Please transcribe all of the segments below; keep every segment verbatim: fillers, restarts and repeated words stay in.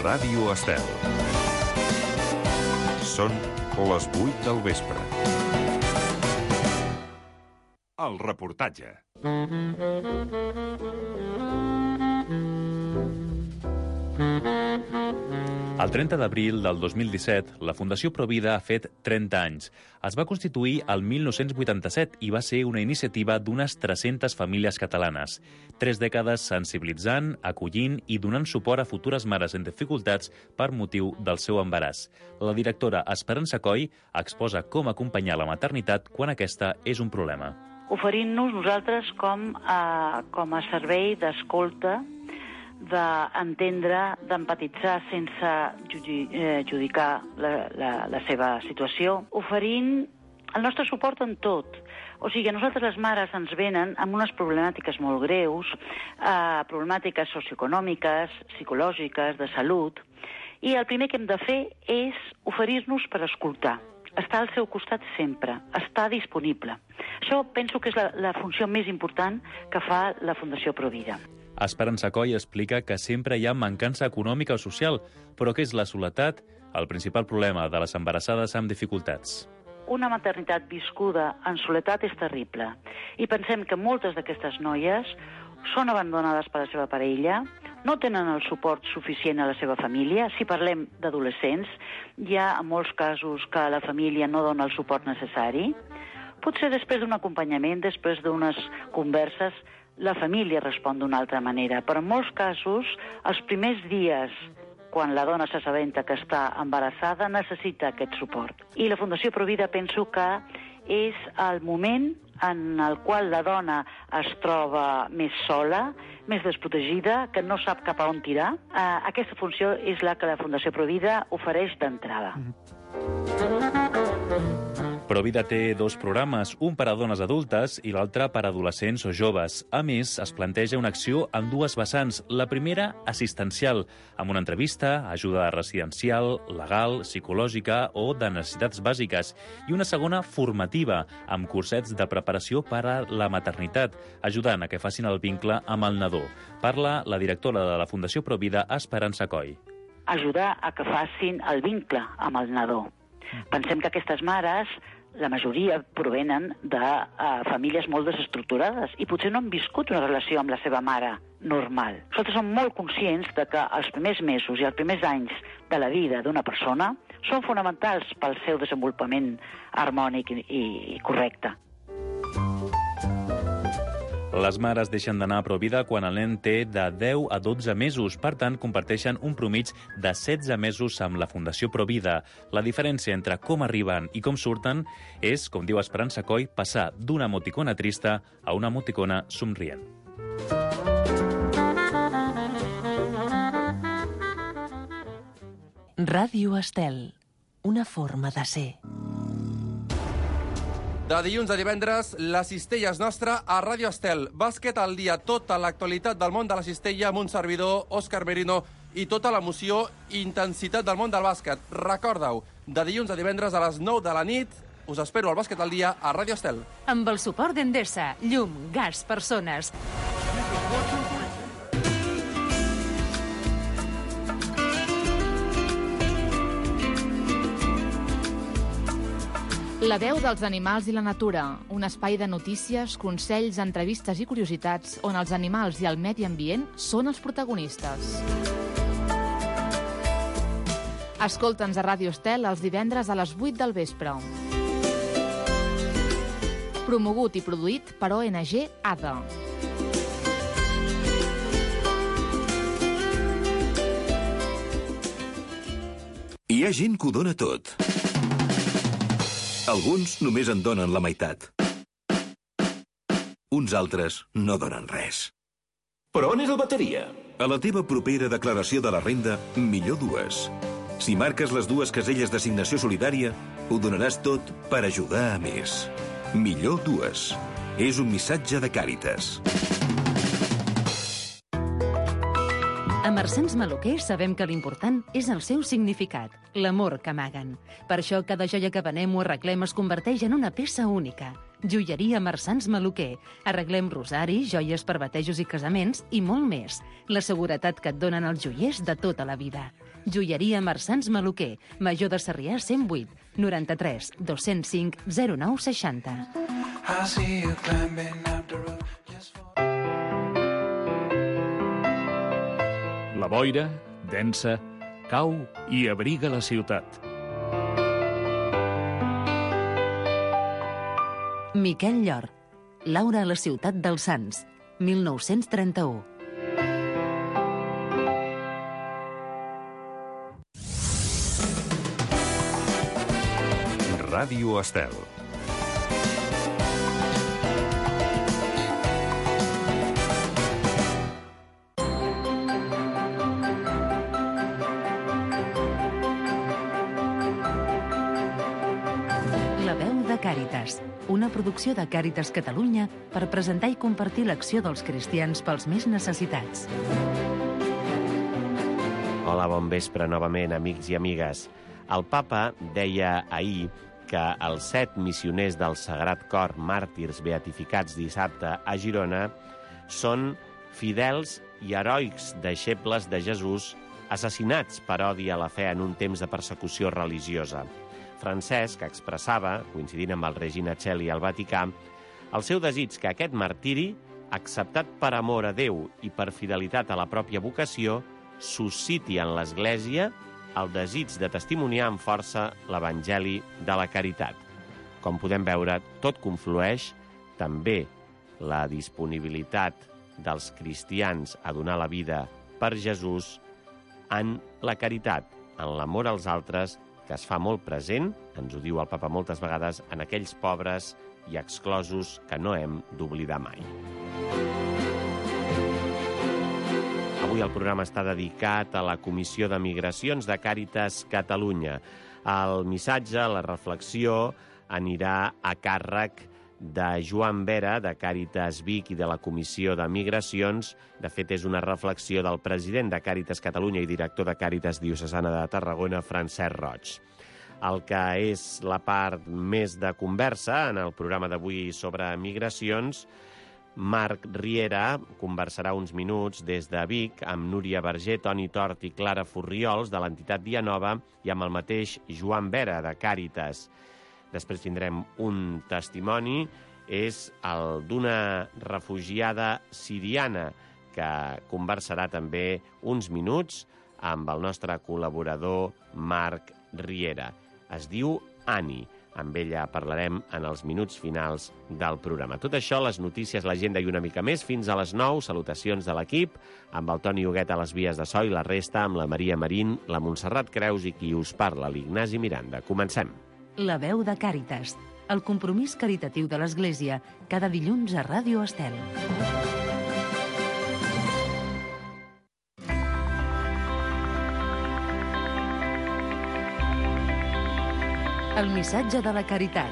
Ràdio Estel. Són les vuit del vespre. El reportatge. El trenta d'abril del dos mil disset, la Fundació Provida ha fet trenta anys. Es va constituir el mil nou-cents vuitanta-set i va ser una iniciativa d'unes tres-centes famílies catalanes. Tres dècades sensibilitzant, acollint i donant suport a futures mares en dificultats per motiu del seu embaràs. La directora Esperança Coll exposa com acompanyar la maternitat quan aquesta és un problema. Oferint-nos nosaltres com a, com a servei d'escolta, d'entendre, d'empatitzar sense judicar la, la, la seva situació, oferint el nostre suport en tot. O sigui, a nosaltres les mares ens venen amb unes problemàtiques molt greus, eh, problemàtiques socioeconòmiques, psicològiques, de salut, i el primer que hem de fer és oferir-nos per escoltar. Estar al seu costat sempre, estar disponible. Això penso que és la, la funció més important que fa la Fundació Provida. Esperança Coll explica que sempre hi ha mancança econòmica o social, però que és la soledat el principal problema de les embarassades amb dificultats. Una maternitat viscuda en soledat és terrible. I pensem que moltes d'aquestes noies són abandonades per la seva parella, no tenen el suport suficient a la seva família. Si parlem d'adolescents, hi ha en molts casos que la família no dona el suport necessari. Potser després d'un acompanyament, després d'unes converses, la família respon d'una altra manera, però en molts casos, els primers dies, quan la dona s'assabenta que està embarassada, necessita aquest suport. I la Fundació Provida penso que és el moment en el qual la dona es troba més sola, més desprotegida, que no sap cap a on tirar. Eh, aquesta funció és la que la Fundació Provida ofereix d'entrada. Provida té dos programes, un per a dones adultes i l'altre per a adolescents o joves. A més, es planteja una acció en dues vessants. La primera, assistencial, amb una entrevista, ajuda residencial, legal, psicològica o de necessitats bàsiques, i una segona, formativa, amb cursets de preparació per a la maternitat, ajudant a que facin el vincle amb el nadó. Parla la directora de la Fundació Provida, Esperança Coll. Ajudar a que facin el vincle amb el nadó. Pensem que aquestes mares, la majoria provenen de uh, famílies molt desestructurades i potser no han viscut una relació amb la seva mare normal. Nosaltres som molt conscients de que els primers mesos i els primers anys de la vida d'una persona són fonamentals pel seu desenvolupament harmònic i, i correcte. Les mares deixen d'anar a Provida quan el nen té de deu a dotze mesos. Per tant, comparteixen un promig de setze mesos amb la Fundació Provida. La diferència entre com arriben i com surten és, com diu Esperança Coll, passar d'una emoticona trista a una emoticona somrient. Ràdio Estel, una forma de ser. De dilluns a divendres, la cistella és nostra a Ràdio Estel. Bàsquet al dia, tota l'actualitat del món de la cistella amb un servidor, Òscar Merino, i tota l'emoció i intensitat del món del bàsquet. Recorda-ho, de dilluns a divendres a les nou de la nit, us espero al Bàsquet al dia a Ràdio Estel. Amb el suport d'Endesa, llum, gas, persones. La veu dels animals i la natura, un espai de notícies, consells, entrevistes i curiositats on els animals i el medi ambient són els protagonistes. Escolta'ns a Ràdio Estel els divendres a les vuit del vespre. Promogut i produït per O N G A D A. Hi ha gent que ho dona tot. Alguns només en donen la meitat. Uns altres no donen res. Però on és el bateria? A la teva propera declaració de la renda, millor dues. Si marques les dues caselles d'assignació solidària, ho donaràs tot per ajudar a més. Millor dues. És un missatge de Càritas. A Mercens Maluquer sabem que l'important és el seu significat, l'amor que amaguen. Per això cada joia que venem o arreglem es converteix en una peça única. Joieria Mercens Maluquer. Arreglem rosaris, joies per batejos i casaments i molt més. La seguretat que et donen els joiers de tota la vida. Joieria Marsans Maluquer, Major de Sarrià cent vuit, noranta-tres, dos-cents cinc, zero nou seixanta. La boira, densa, cau i abriga la ciutat. Miquel Llor, Laura a la ciutat dels Sants, mil nou-cents trenta-u. Ràdio Estel. La veu de Càritas, una producció de Càritas Catalunya per presentar i compartir l'acció dels cristians pels més necessitats. Hola, bon vespre novament, amics i amigues. El papa deia ahir que els set missioners del Sagrat Cor, màrtirs beatificats dissabte a Girona, són fidels i heroics deixebles de Jesús assassinats per odi a la fe en un temps de persecució religiosa. Francesc expressava, coincidint amb el Regina Coeli al Vaticà, el seu desig que aquest martiri, acceptat per amor a Déu i per fidelitat a la pròpia vocació, susciti en l'Església el desig de testimoniar amb força l'Evangeli de la caritat. Com podem veure, tot conflueix, també la disponibilitat dels cristians a donar la vida per Jesús en la caritat, en l'amor als altres, que es fa molt present, ens ho diu el papa moltes vegades, en aquells pobres i exclosos que no hem d'oblidar mai. Avui el programa està dedicat a la Comissió de Migracions de Càritas Catalunya. El missatge, la reflexió, anirà a càrrec de Joan Vera, de Càritas Vic i de la Comissió de Migracions. De fet, és una reflexió del president de Càritas Catalunya i director de Càritas Diocesana de Tarragona, Francesc Roig. El que és la part més de conversa en el programa d'avui sobre migracions, Marc Riera conversarà uns minuts des de Vic amb Núria Verger, Toni Tort i Clara Furriols de l'entitat Dia Nova i amb el mateix Joan Vera de Càritas. Després tindrem un testimoni, és el d'una refugiada siriana que conversarà també uns minuts amb el nostre col·laborador Marc Riera. Es diu Ani. Amb ella parlarem en els minuts finals del programa. Tot això, les notícies, l'agenda i una mica més, fins a les nou. Salutacions de l'equip, amb el Toni Huguet a les vies de so i la resta amb la Maria Marín, la Montserrat Creus i qui us parla, l'Ignasi Miranda. Comencem. La veu de Càritas, el compromís caritatiu de l'Església, cada dilluns a Ràdio Estel. El missatge de la caritat.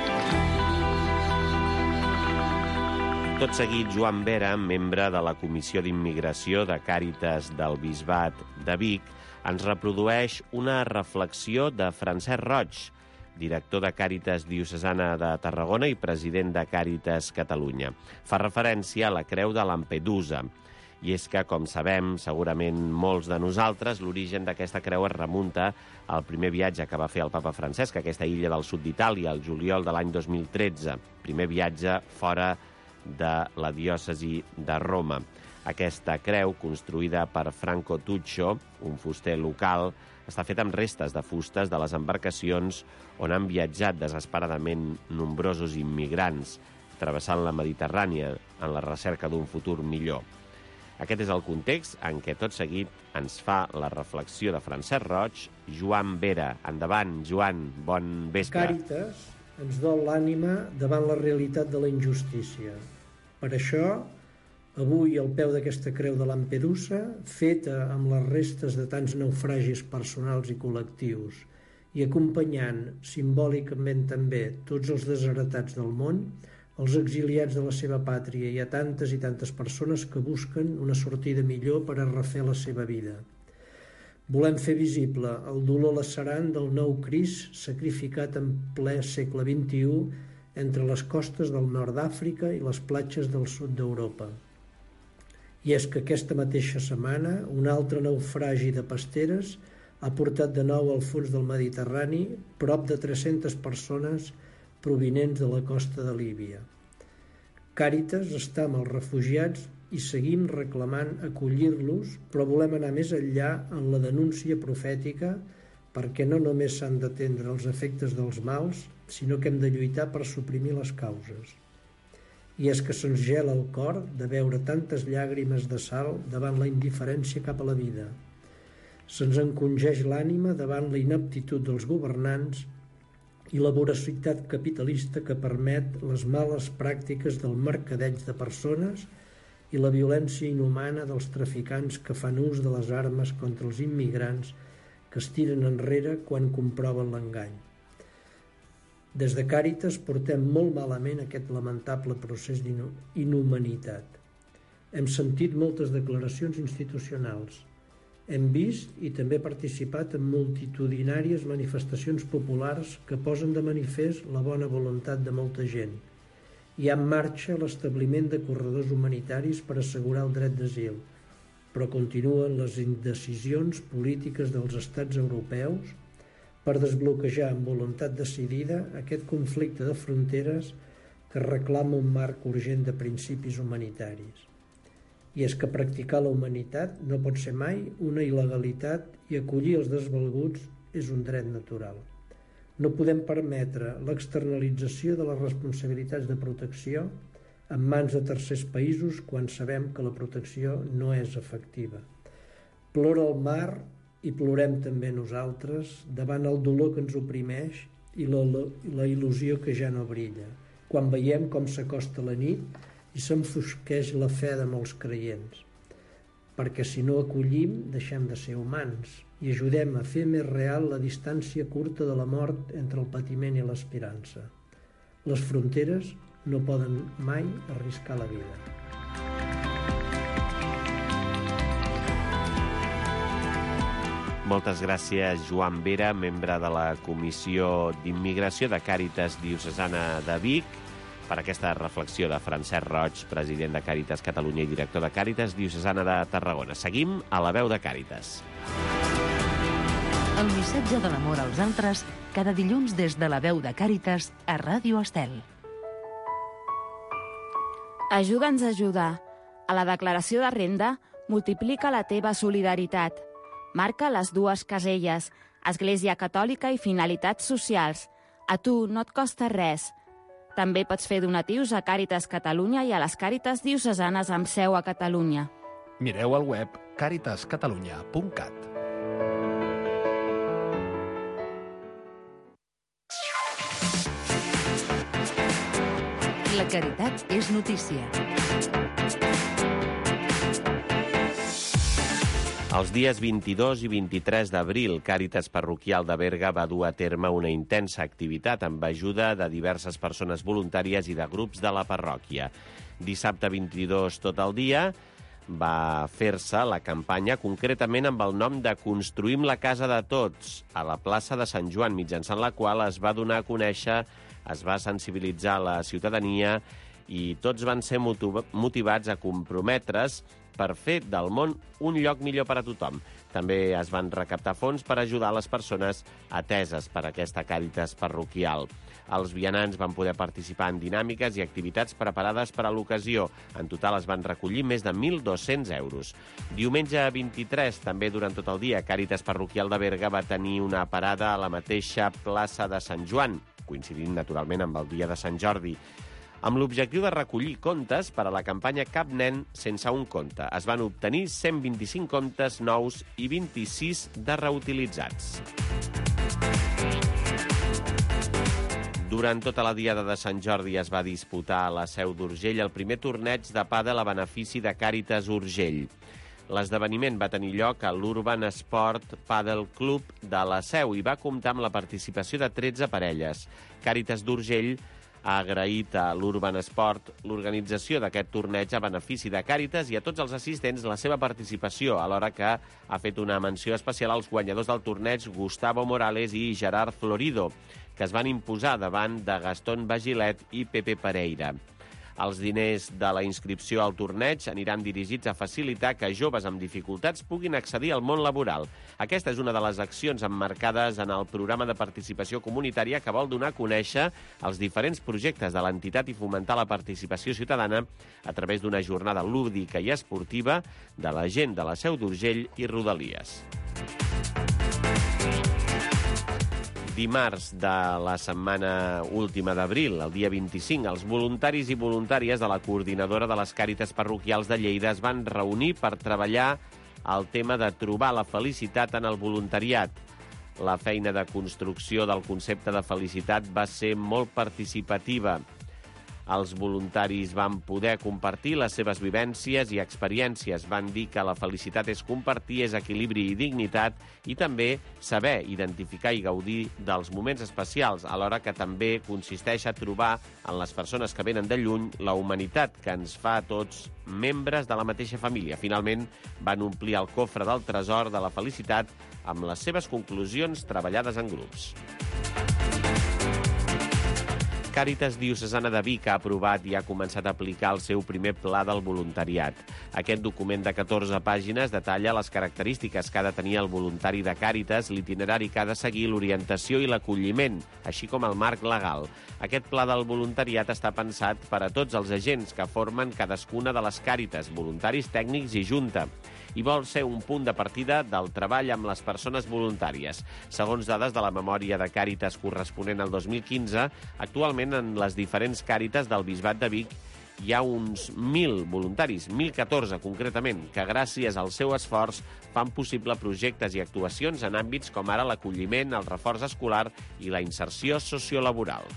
Tot seguit, Joan Vera, membre de la Comissió d'Immigració de Càritas del Bisbat de Vic, ens reprodueix una reflexió de Francesc Roig, director de Càritas Diocesana de Tarragona i president de Càritas Catalunya. Fa referència a la creu de Lampedusa. I és que, com sabem, segurament molts de nosaltres, l'origen d'aquesta creu es remunta al primer viatge que va fer el papa Francesc a aquesta illa del sud d'Itàlia, el juliol de l'any dos mil tretze. Primer viatge fora de la diòcesi de Roma. Aquesta creu, construïda per Franco Tuccio, un fuster local, està feta amb restes de fustes de les embarcacions on han viatjat desesperadament nombrosos immigrants, travessant la Mediterrània en la recerca d'un futur millor. Aquest és el context en què tot seguit ens fa la reflexió de Francesc Roig, Joan Vera. Endavant, Joan, bon vespre. Càritas ens dol l'ànima davant la realitat de la injustícia. Per això, avui al peu d'aquesta creu de Lampedusa, feta amb les restes de tants naufragis personals i col·lectius, i acompanyant simbòlicament també tots els desheretats del món, els exiliats de la seva pàtria, hi ha tantes i tantes persones que busquen una sortida millor per a refer la seva vida. Volem fer visible el dolor lacerant del nou Crist sacrificat en ple segle vint-i-u entre les costes del nord d'Àfrica i les platges del sud d'Europa. I és que aquesta mateixa setmana un altre naufragi de pasteres ha portat de nou al fons del Mediterrani prop de tres-centes persones provinents de la costa de Líbia. Càritas està amb els refugiats i seguim reclamant acollir-los, però volem anar més enllà en la denúncia profètica perquè no només s'han d'atendre els efectes dels mals, sinó que hem de lluitar per suprimir les causes. I és que se'ns gela el cor de veure tantes llàgrimes de sal davant la indiferència cap a la vida. Se'ns encongeix l'ànima davant la ineptitud dels governants i la voracitat capitalista que permet les males pràctiques del mercadeig de persones i la violència inhumana dels traficants que fan ús de les armes contra els immigrants que es tiren enrere quan comproven l'engany. Des de Càritas portem molt malament aquest lamentable procés d'inhumanitat. Hem sentit moltes declaracions institucionals. Hem vist i també participat en multitudinàries manifestacions populars que posen de manifest la bona voluntat de molta gent. Hi ha en marxa l'establiment de corredors humanitaris per assegurar el dret d'asil, però continuen les indecisions polítiques dels estats europeus per desbloquejar amb voluntat decidida aquest conflicte de fronteres que reclama un marc urgent de principis humanitaris. I és que practicar la humanitat no pot ser mai una il·legalitat i acollir els desvalguts és un dret natural. No podem permetre l'externalització de les responsabilitats de protecció en mans de tercers països quan sabem que la protecció no és efectiva. Plora el mar i plorem també nosaltres davant el dolor que ens oprimeix i la, la il·lusió que ja no brilla, quan veiem com s'acosta la nit i s'enfosqueix la fe de molts creients. Perquè si no acollim, deixem de ser humans i ajudem a fer més real la distància curta de la mort entre el patiment i l'esperança. Les fronteres no poden mai arriscar la vida. Moltes gràcies, Joan Vera, membre de la Comissió d'Immigració de Càritas Diocesana de Vic, per aquesta reflexió de Francesc Roig, president de Càritas Catalunya i director de Càritas Diocesana de Tarragona. Seguim a la veu de Càritas. El missatge de l'amor als altres, cada dilluns des de la veu de Càritas a Ràdio Estel. Ajuda'ns a ajudar. A la declaració de renda, multiplica la teva solidaritat. Marca les dues caselles, Església Catòlica i finalitats socials. A tu no et costa res. També pots fer donatius a Càritas Catalunya i a les Càritas Diocesanes amb seu a Catalunya. Mireu al web càritas catalunya punt cat. La caritat és notícia. Els dies vint-i-dos i vint-i-tres d'abril, Càritas Parroquial de Berga va dur a terme una intensa activitat amb ajuda de diverses persones voluntàries i de grups de la parròquia. Dissabte vint-i-dos tot el dia va fer-se la campanya concretament amb el nom de Construïm la casa de tots a la plaça de Sant Joan, mitjançant la qual es va donar a conèixer, es va sensibilitzar la ciutadania i tots van ser motivats a comprometre's per fer del món un lloc millor per a tothom. També es van recaptar fons per ajudar les persones ateses per aquesta Càritas parroquial. Els vianants van poder participar en dinàmiques i activitats preparades per a l'ocasió. En total es van recollir més de mil dos-cents euros. Diumenge vint-i-tres, també durant tot el dia, Càritas Parroquial de Berga va tenir una parada a la mateixa plaça de Sant Joan, coincidint naturalment amb el dia de Sant Jordi, amb l'objectiu de recollir comptes per a la campanya Cap nen sense un compte. Es van obtenir cent vint-i-cinc comptes nous i vint-i-sis de reutilitzats. Durant tota la diada de Sant Jordi es va disputar a la Seu d'Urgell el primer torneig de pàdel a benefici de Càritas Urgell. L'esdeveniment va tenir lloc a l'Urban Sport Padel Club de la Seu i va comptar amb la participació de tretze parelles. Càritas d'Urgell ha agraït a l'Urban Sport l'organització d'aquest torneig a benefici de Càritas i a tots els assistents la seva participació, alhora que ha fet una menció especial als guanyadors del torneig Gustavo Morales i Gerard Florido, que es van imposar davant de Gastón Bagilet i Pepe Pereira. Els diners de la inscripció al torneig aniran dirigits a facilitar que joves amb dificultats puguin accedir al món laboral. Aquesta és una de les accions emmarcades en el programa de participació comunitària que vol donar a conèixer els diferents projectes de l'entitat i fomentar la participació ciutadana a través d'una jornada lúdica i esportiva de la gent de la Seu d'Urgell i Rodalies. Dimarts de la setmana última d'abril, el dia vint-i-cinc, els voluntaris i voluntàries de la Coordinadora de les Càritas Parroquials de Lleida es van reunir per treballar el tema de trobar la felicitat en el voluntariat. La feina de construcció del concepte de felicitat va ser molt participativa. Els voluntaris van poder compartir les seves vivències i experiències. Van dir que la felicitat és compartir, és equilibri i dignitat, i també saber identificar i gaudir dels moments especials, alhora que també consisteix a trobar en les persones que venen de lluny la humanitat que ens fa a tots membres de la mateixa família. Finalment, van omplir el cofre del tresor de la felicitat amb les seves conclusions treballades en grups. Càritas Diocesana de Vic ha aprovat i ha començat a aplicar el seu primer pla del voluntariat. Aquest document de catorze pàgines detalla les característiques que ha de tenir el voluntari de Càritas, l'itinerari que ha de seguir, l'orientació i l'acolliment, així com el marc legal. Aquest pla del voluntariat està pensat per a tots els agents que formen cadascuna de les Càritas, voluntaris, tècnics i junta, i vol ser un punt de partida del treball amb les persones voluntàries. Segons dades de la memòria de Càritas corresponent al dos mil quinze, actualment en les diferents Càritas del Bisbat de Vic hi ha uns mil voluntaris, mil catorze concretament, que gràcies al seu esforç fan possible projectes i actuacions en àmbits com ara l'acolliment, el reforç escolar i la inserció sociolaboral.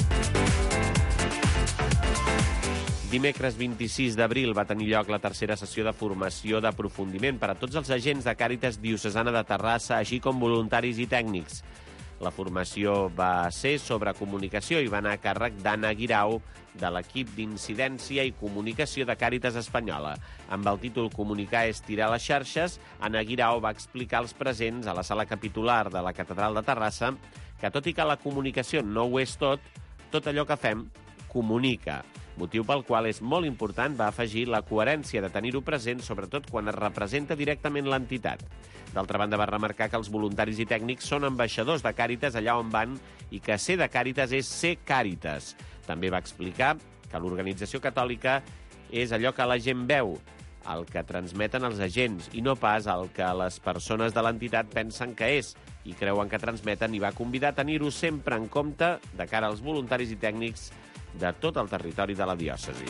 Dimecres vint-i-sis d'abril va tenir lloc la tercera sessió de formació d'aprofundiment per a tots els agents de Càritas Diocesana de Terrassa, així com voluntaris i tècnics. La formació va ser sobre comunicació i va anar a càrrec d'Anna Guirau, de l'equip d'incidència i comunicació de Càritas Espanyola. Amb el títol Comunicar és tirar les xarxes, Anna Guirau va explicar als presents a la sala capitular de la Catedral de Terrassa que, tot i que la comunicació no ho és tot, tot allò que fem comunica. Motiu pel qual és molt important, va afegir, la coherència de tenir-ho present, sobretot quan es representa directament l'entitat. D'altra banda, va remarcar que els voluntaris i tècnics són ambaixadors de Càritas allà on van i que ser de Càritas és ser Càritas. També va explicar que l'organització catòlica és allò que la gent veu, el que transmeten els agents, i no pas el que les persones de l'entitat pensen que és i creuen que transmeten, i va convidar a tenir-ho sempre en compte de cara als voluntaris i tècnics de tot el territori de la diòcesi.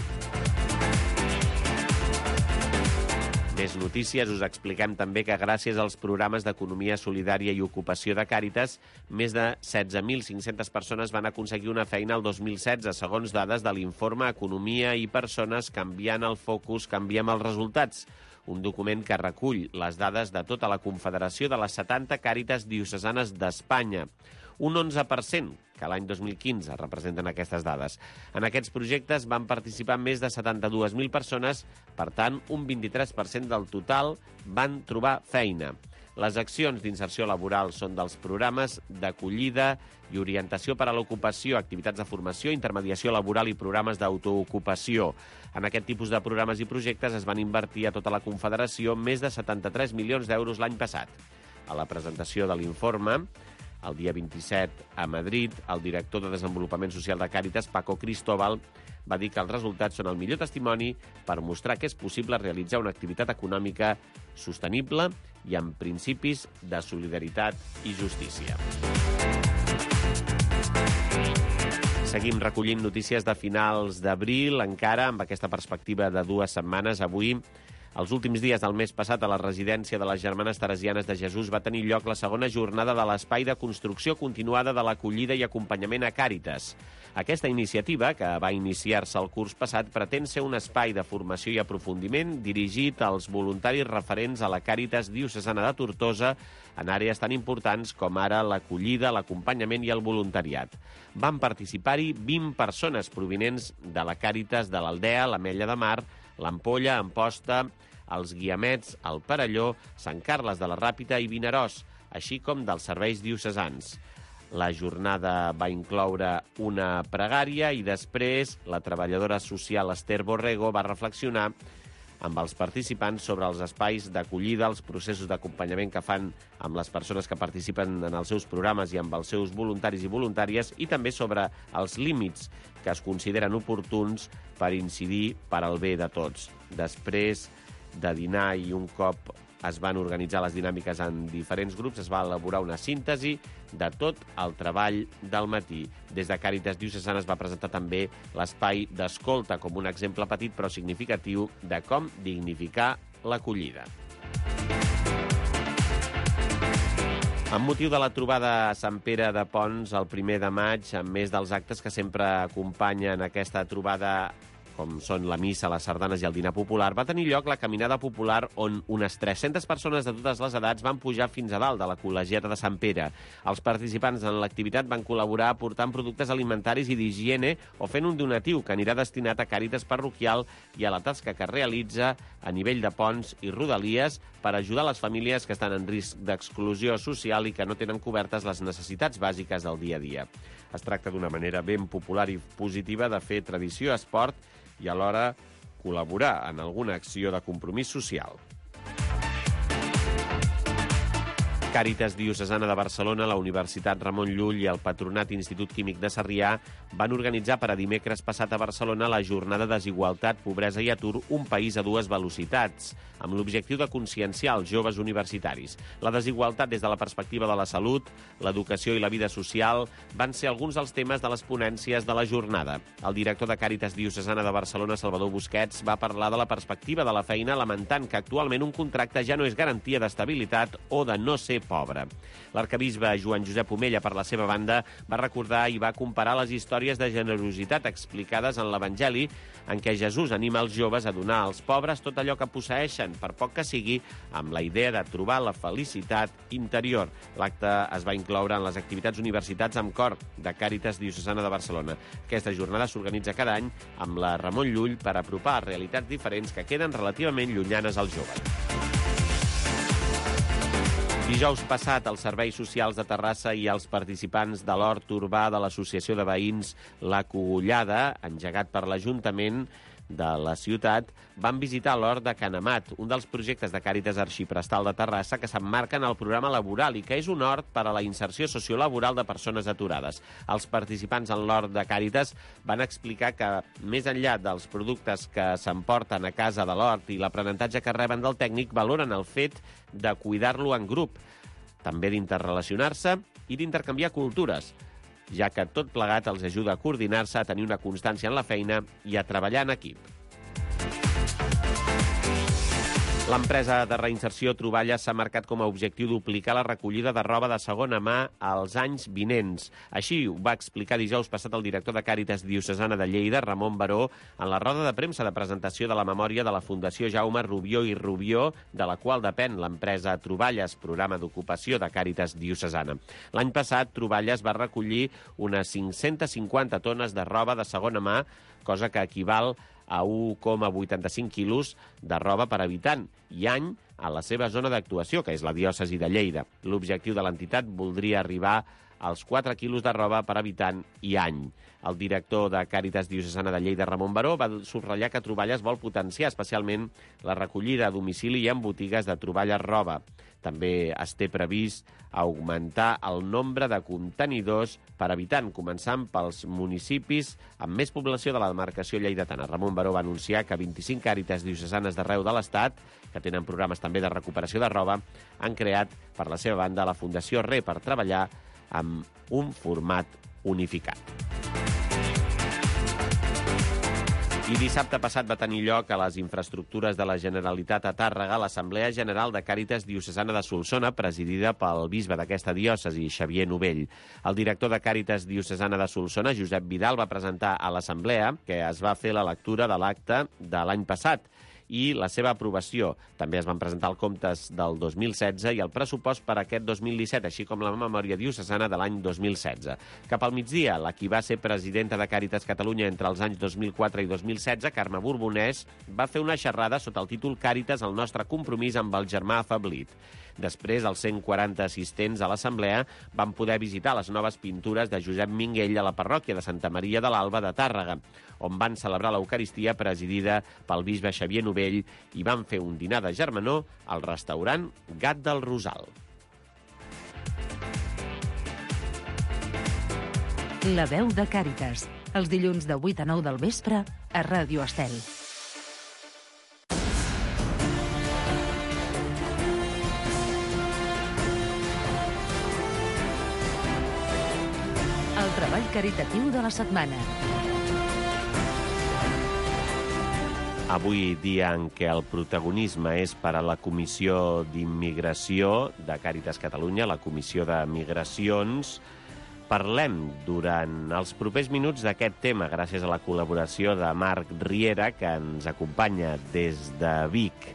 Més notícies, us expliquem també que gràcies als programes d'economia solidària i ocupació de Càritas, més de setze mil cinc-centes persones van aconseguir una feina el dos mil setze, segons dades de l'informe Economia i Persones, canviant el focus, canviem els resultats. Un document que recull les dades de tota la Confederació de les setanta Càritas Diocesanes d'Espanya. Un onze per cent, que l'any dos mil quinze representen aquestes dades. En aquests projectes van participar més de setanta-dues mil persones, per tant, un vint-i-tres per cent del total van trobar feina. Les accions d'inserció laboral són dels programes d'acollida i orientació per a l'ocupació, activitats de formació, intermediació laboral i programes d'autoocupació. En aquest tipus de programes i projectes es van invertir a tota la Confederació més de setanta-tres milions d'euros l'any passat. A la presentació de l'informe, el dia vint-i-set, a Madrid, el director de Desenvolupament Social de Càritas, Paco Cristóbal, va dir que els resultats són el millor testimoni per mostrar que és possible realitzar una activitat econòmica sostenible i amb principis de solidaritat i justícia. Seguim recollint notícies de finals d'abril, encara amb aquesta perspectiva de dues setmanes. Avui, els últims dies del mes passat, a la residència de les Germanes Teresianes de Jesús va tenir lloc la segona jornada de l'espai de construcció continuada de l'acollida i acompanyament a Càritas. Aquesta iniciativa, que va iniciar-se el curs passat, pretén ser un espai de formació i aprofundiment dirigit als voluntaris referents a la Càritas Diocesana de Tortosa en àrees tan importants com ara l'acollida, l'acompanyament i el voluntariat. Van participar-hi vint persones provinents de la Càritas de l'Aldea, l'Ametlla de Mar, l'Ampolla, Amposta, els Guiamets, el Perelló, Sant Carles de la Ràpita i Vinaròs, així com dels serveis diocesans. La jornada va incloure una pregària i després la treballadora social Esther Borrego va reflexionar amb els participants sobre els espais d'acollida, els processos d'acompanyament que fan amb les persones que participen en els seus programes i amb els seus voluntaris i voluntàries, i també sobre els límits que es consideren oportuns per incidir per al bé de tots. Després de dinar i un cop es van organitzar les dinàmiques en diferents grups, es va elaborar una síntesi de tot el treball del matí. Des de Càritas Diocesana es va presentar també l'espai d'escolta com un exemple petit però significatiu de com dignificar l'acollida. Amb motiu de la trobada a Sant Pere de Pons el primer de maig, amb més dels actes que sempre acompanyen aquesta trobada, com són la missa, les sardanes i el dinar popular, va tenir lloc la caminada popular on unes tres-centes persones de totes les edats van pujar fins a dalt de la col·legiata de Sant Pere. Els participants en l'activitat van col·laborar aportant productes alimentaris i d'higiene o fent un donatiu que anirà destinat a Càritas Parroquial i a la tasca que realitza a nivell de ponts i rodalies per ajudar les famílies que estan en risc d'exclusió social i que no tenen cobertes les necessitats bàsiques del dia a dia. Es tracta d'una manera ben popular i positiva de fer tradició, esport i alhora col·laborar en alguna acció de compromís social. Càritas Diocesana de Barcelona, la Universitat Ramon Llull i el Patronat Institut Químic de Sarrià van organitzar per a dimecres passat a Barcelona la jornada Desigualtat, Pobresa i Atur, un país a dues velocitats, amb l'objectiu de conscienciar els joves universitaris. La desigualtat des de la perspectiva de la salut, l'educació i la vida social van ser alguns dels temes de les ponències de la jornada. El director de Càritas Diocesana de Barcelona, Salvador Busquets, va parlar de la perspectiva de la feina, lamentant que actualment un contracte ja no és garantia d'estabilitat o de no ser pobre. L'arcabisbe Joan Josep Omella, per la seva banda, va recordar i va comparar les històries de generositat explicades en l'Evangeli, en què Jesús anima els joves a donar als pobres tot allò que posseeixen, per poc que sigui, amb la idea de trobar la felicitat interior. L'acte es va incloure en les activitats universitats amb cor de Càritas Diocesana de Barcelona. Aquesta jornada s'organitza cada any amb la Ramon Llull per apropar realitats diferents que queden relativament llunyanes als joves. Dijous passat, els serveis socials de Terrassa i els participants de l'hort urbà de l'Associació de Veïns La Cogullada, engegat per l'Ajuntament de la ciutat, van visitar l'hort de Canamat, un dels projectes de Càritas Arxiprestal de Terrassa que s'emmarca en el programa laboral i que és un hort per a la inserció sociolaboral de persones aturades. Els participants en l'hort de Càritas van explicar que, més enllà dels productes que s'emporten a casa de l'hort i l'aprenentatge que reben del tècnic, valoren el fet de cuidar-lo en grup, també d'interrelacionar-se i d'intercanviar cultures, ja que tot plegat els ajuda a coordinar-se, a tenir una constància en la feina i a treballar en equip. L'empresa de reinserció Troballes s'ha marcat com a objectiu duplicar la recollida de roba de segona mà als anys vinents. Així ho va explicar dijous passat el director de Càritas Diocesana de Lleida, Ramon Baró, en la roda de premsa de presentació de la memòria de la Fundació Jaume Rubió i Rubió, de la qual depèn l'empresa Troballes, programa d'ocupació de Càritas Diocesana. L'any passat, Troballes va recollir unes cinc-centes cinquanta tones de roba de segona mà, cosa que equival a un coma vuitanta-cinc quilos de roba per habitant i any a la seva zona d'actuació, que és la diòcesi de Lleida. L'objectiu de l'entitat voldria arribar als quatre quilos de roba per habitant i any. El director de Càritas Diocesana de Lleida, Ramon Baró, va subratllar que Troballes vol potenciar especialment la recollida a domicili i en botigues de Troballes Roba. També es té previst augmentar el nombre de contenidors per habitant, començant pels municipis amb més població de la demarcació lleidatana. Ramon Baró va anunciar que vint-i-cinc Càritas diocesanes d'arreu de l'Estat, que tenen programes també de recuperació de roba, han creat, per la seva banda, la Fundació Re per treballar amb un format unificat. I dissabte passat va tenir lloc a les infraestructures de la Generalitat a Tàrrega l'Assemblea General de Càritas Diocesana de Solsona, presidida pel bisbe d'aquesta diòcesi, Xavier Novell. El director de Càritas Diocesana de Solsona, Josep Vidal, va presentar a l'Assemblea que es va fer la lectura de l'acte de l'any passat i la seva aprovació. També es van presentar els comptes del dos mil setze i el pressupost per a aquest dos mil disset, així com la memòria diocesana de l'any dos mil setze. Cap al migdia, la qui va ser presidenta de Càritas Catalunya entre els anys dos mil quatre i dos mil setze, Carme Borbonès, va fer una xerrada sota el títol Càritas, el nostre compromís amb el germà afeblit. Després, els cent quaranta assistents a l'assemblea van poder visitar les noves pintures de Josep Minguell a la parròquia de Santa Maria de l'Alba de Tàrrega, on van celebrar l'Eucaristia presidida pel bisbe Xavier Novell i van fer un dinar de germanor al restaurant Gat del Rosal. La veu de Càritas, els dilluns de vuit a nou del vespre a Ràdio Estel. El treball caritatiu de la setmana. Avui, dia en què el protagonisme és per a la Comissió d'Immigració de Càritas Catalunya, la Comissió de Migracions, parlem durant els propers minuts d'aquest tema gràcies a la col·laboració de Marc Riera, que ens acompanya des de Vic.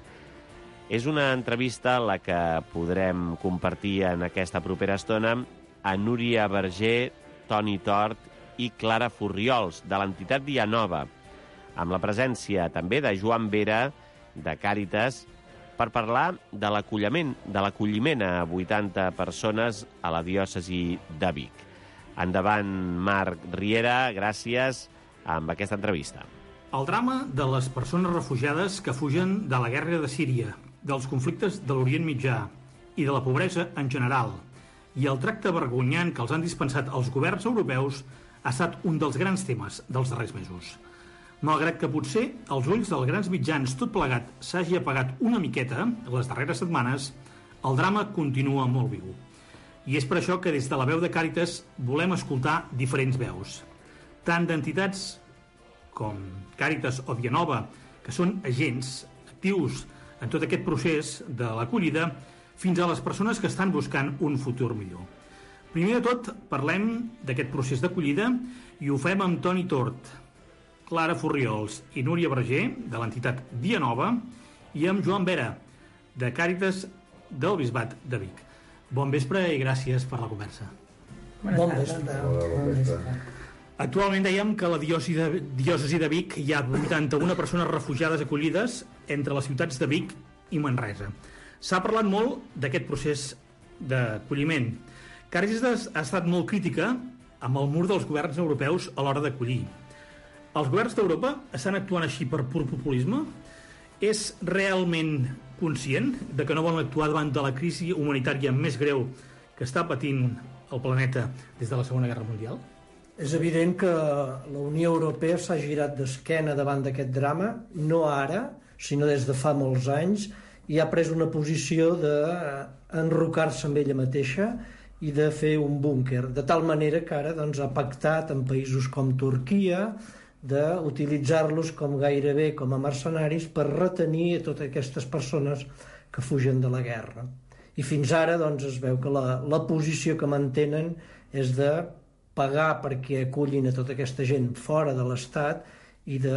És una entrevista en la que podrem compartir en aquesta propera estona a Núria Verger, Toni Tort i Clara Furriols, de l'entitat Dia Nova, amb la presència també de Joan Vera, de Càritas, per parlar de l'acolliment de l'acolliment a vuitanta persones a la diòcesi de Vic. Endavant, Marc Riera, gràcies amb aquesta entrevista. El drama de les persones refugiades que fugen de la guerra de Síria, dels conflictes de l'Orient Mitjà i de la pobresa en general, i el tracte vergonyant que els han dispensat els governs europeus ha estat un dels grans temes dels darrers mesos. Malgrat que potser als ulls dels grans mitjans tot plegat s'hagi apagat una miqueta les darreres setmanes, el drama continua molt viu. I és per això que des de la veu de Càritas volem escoltar diferents veus, tant d'entitats com Càritas o Dia Nova, que són agents actius en tot aquest procés de l'acollida, fins a les persones que estan buscant un futur millor. Primer de tot, parlem d'aquest procés d'acollida i ho fem amb Toni Tort, Clara Furriols i Núria Verger, de l'entitat Dia Nova, i amb Joan Vera, de Càritas del Bisbat de Vic. Bon vespre i gràcies per la conversa. Bon vespre. Bon vespre. Actualment dèiem que a la diòcesi de, diòcesi de Vic hi ha vuitanta-una persones refugiades acollides entre les ciutats de Vic i Manresa. S'ha parlat molt d'aquest procés d'acolliment. Càritas ha estat molt crítica amb el mur dels governs europeus a l'hora d'acollir. Els governs d'Europa estan actuant així per pur populisme? És realment conscient de que no volen actuar davant de la crisi humanitària més greu que està patint el planeta des de la Segona Guerra Mundial? És evident que la Unió Europea s'ha girat d'esquena davant d'aquest drama, no ara, sinó des de fa molts anys, i ha pres una posició d'enrocar-se amb ella mateixa i de fer un búnquer, de tal manera que ara doncs, ha pactat en països com Turquia d'utilitzar-los com gairebé com a mercenaris per retenir a totes aquestes persones que fugen de la guerra. I fins ara doncs, es veu que la, la posició que mantenen és de pagar perquè acullin a tota aquesta gent fora de l'Estat i de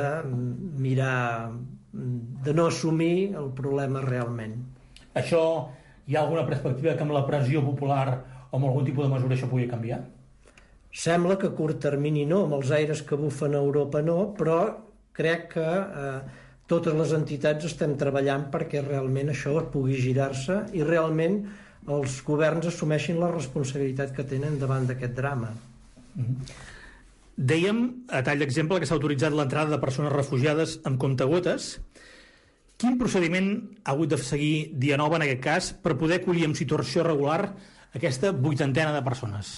mirar, de no assumir el problema realment. Això, hi ha alguna perspectiva que amb la pressió popular o amb algun tipus de mesura això pugui canviar? Sembla que a curt termini no, amb els aires que bufen a Europa no, però crec que eh, totes les entitats estem treballant perquè realment això pugui girar-se i realment els governs assumeixin la responsabilitat que tenen davant d'aquest drama. Mm-hmm. Dèiem, a tall d'exemple, que s'ha autoritzat l'entrada de persones refugiades amb comptagotes. Quin procediment ha hagut de seguir Dia Nova, en aquest cas, per poder acollir en situació regular aquesta vuitantena de persones?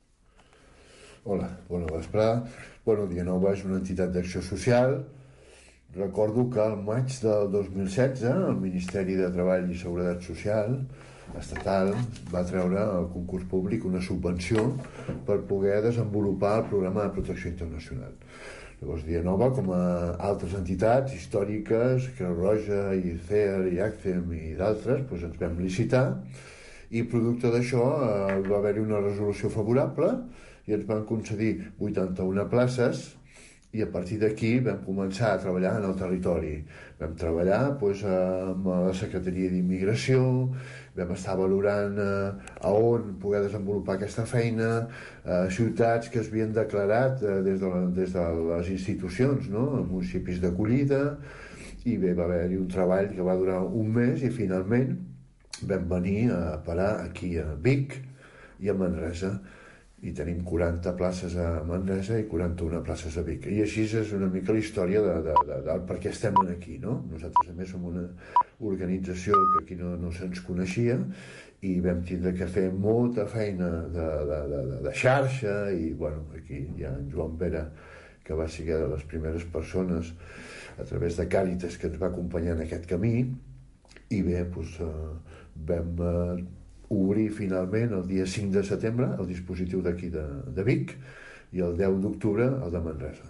Hola, bona vesprada. Bueno, Dia Nova és una entitat d'acció social. Recordo que al maig del dos mil setze el Ministeri de Treball i Seguretat Social estatal va treure al concurs públic una subvenció per poder desenvolupar el programa de protecció internacional. Llavors, Dia Nova, com a altres entitats històriques, Creu Roja, I C E R, I A C C E M i d'altres, doncs ens vam licitar i producte d'això eh, va haver-hi una resolució favorable i ens van concedir vuitanta-una places i a partir d'aquí vam començar a treballar en el territori. Vam treballar doncs, amb la Secretaria d'Immigració, vam estar valorant eh, a on poder desenvolupar aquesta feina, eh, ciutats que es havien declarat eh, des, de la, des de les institucions, no? Municipis d'acollida, i bé, va haver-hi un treball que va durar un mes i finalment vam venir a parar aquí a Vic i a Manresa, i tenim quaranta places a Manresa i quaranta-una places a Vic. I així és una mica la història de, de, de, de per què estem aquí, no? Nosaltres, a més, som una organització que aquí no, no se'ns coneixia i vam tindre que fer molta feina de, de, de, de xarxa i, bueno, aquí hi ha en Joan Pere, que va ser de les primeres persones a través de Càritas que ens va acompanyar en aquest camí, i bé, doncs, eh, vam eh, obrir finalment el dia cinc de setembre el dispositiu d'aquí de, de Vic i el deu d'octubre el de Manresa.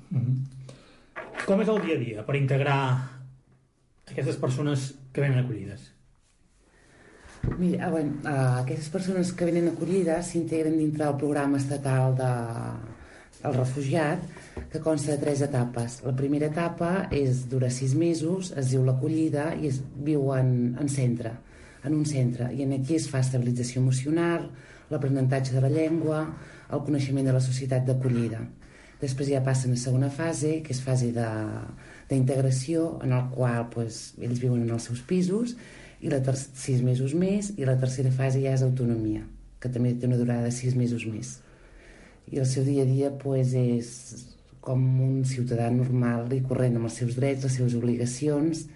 Mm-hmm. Com és el dia a dia per integrar aquestes persones que venen acollides? Mira, bueno, uh, aquestes persones que venen acollides s'integren dintre del programa estatal de, del refugiat, que consta de tres etapes. La primera etapa és dura sis mesos, es diu l'acollida i es viu en, en centre, en un centre, i aquí es fa estabilització emocional, l'aprenentatge de la llengua, el coneixement de la societat d'acollida. Després ja passen a segona fase, que és fase d'integració, en el qual pues, ells viuen en els seus pisos, i la ter- sis mesos més, i la tercera fase ja és autonomia, que també té una durada de sis mesos més. I el seu dia a dia pues, és com un ciutadà normal i corrent amb els seus drets, les seves obligacions.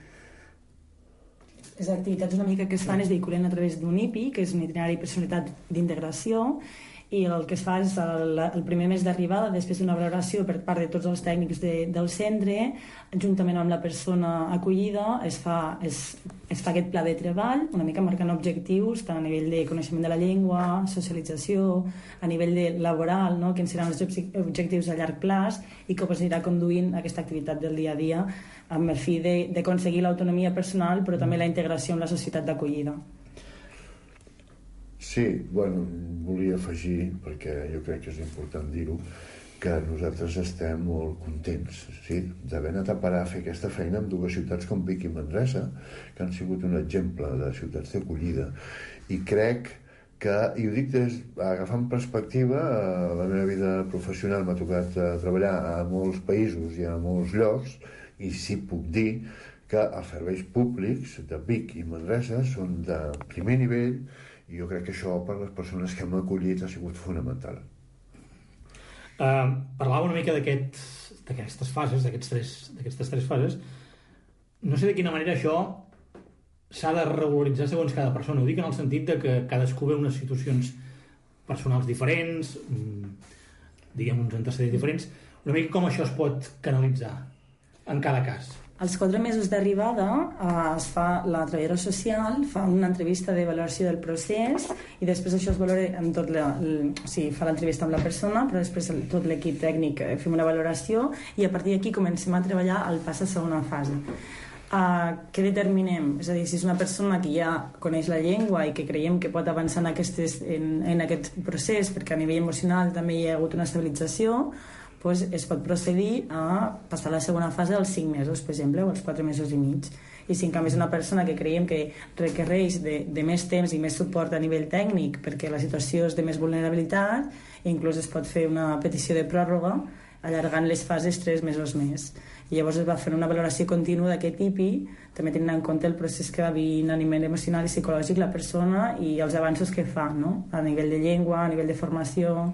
Les activitats una mica que es fan es vehiculen a través d'un I P I, que és un itinerari i personalitat d'integració, i el que es fa és el, el primer mes d'arribada, després d'una valoració per part de tots els tècnics de, del centre, juntament amb la persona acollida, es fa, es, es fa aquest pla de treball, una mica marcant objectius, tant a nivell de coneixement de la llengua, socialització, a nivell de laboral, no? Quins seran els objectius a llarg plaç i com es anirà conduint aquesta activitat del dia a dia amb el fi d'aconseguir l'autonomia personal, però també la integració en la societat d'acollida. Sí, bueno, volia afegir, perquè jo crec que és important dir-ho, que nosaltres estem molt contents, sí, d'haver anat a parar a fer aquesta feina amb dues ciutats com Vic i Manresa, que han sigut un exemple de ciutats d'acollida. I crec que, i ho dic des, agafant perspectiva, la meva vida professional m'ha tocat treballar a molts països i a molts llocs, i sí puc dir que els serveis públics de Vic i Manresa són de primer nivell, i jo crec que això per les persones que hem acollit ha sigut fonamental. Uh, parlava una mica d'aquestes aquest, fases, d'aquestes tres, d'aquestes tres fases. No sé de quina manera això s'ha de regularitzar segons cada persona. Ho dic en el sentit de que cadascú ve unes situacions personals diferents, diguem uns antecedents diferents. Una mica com això es pot canalitzar en cada cas. Als quatre mesos d'arribada eh, es fa la treballadora social, fa una entrevista de valoració del procés i després això es valora amb tot la, el, o sigui, fa l'entrevista amb la persona, però després el, tot l'equip tècnic eh, fem una valoració i a partir d'aquí comencem a treballar el pas a segona fase. Uh, què determinem? És a dir, si és una persona que ja coneix la llengua i que creiem que pot avançar en, aquestes, en, en aquest procés perquè a nivell emocional també hi ha hagut una estabilització, pues es pot procedir a passar la segona fase dels cinc mesos, per exemple, o els quatre mesos i mig. I si en canvi és una persona que creiem que requereix de, de més temps i més suport a nivell tècnic perquè la situació és de més vulnerabilitat, inclús es pot fer una petició de pròrroga allargant les fases tres mesos més. I llavors es va fer una valoració contínua d'aquest I P I, també tenint en compte el procés que va vivint a nivell emocional i psicològic la persona i els avanços que fa, no? A nivell de llengua, a nivell de formació.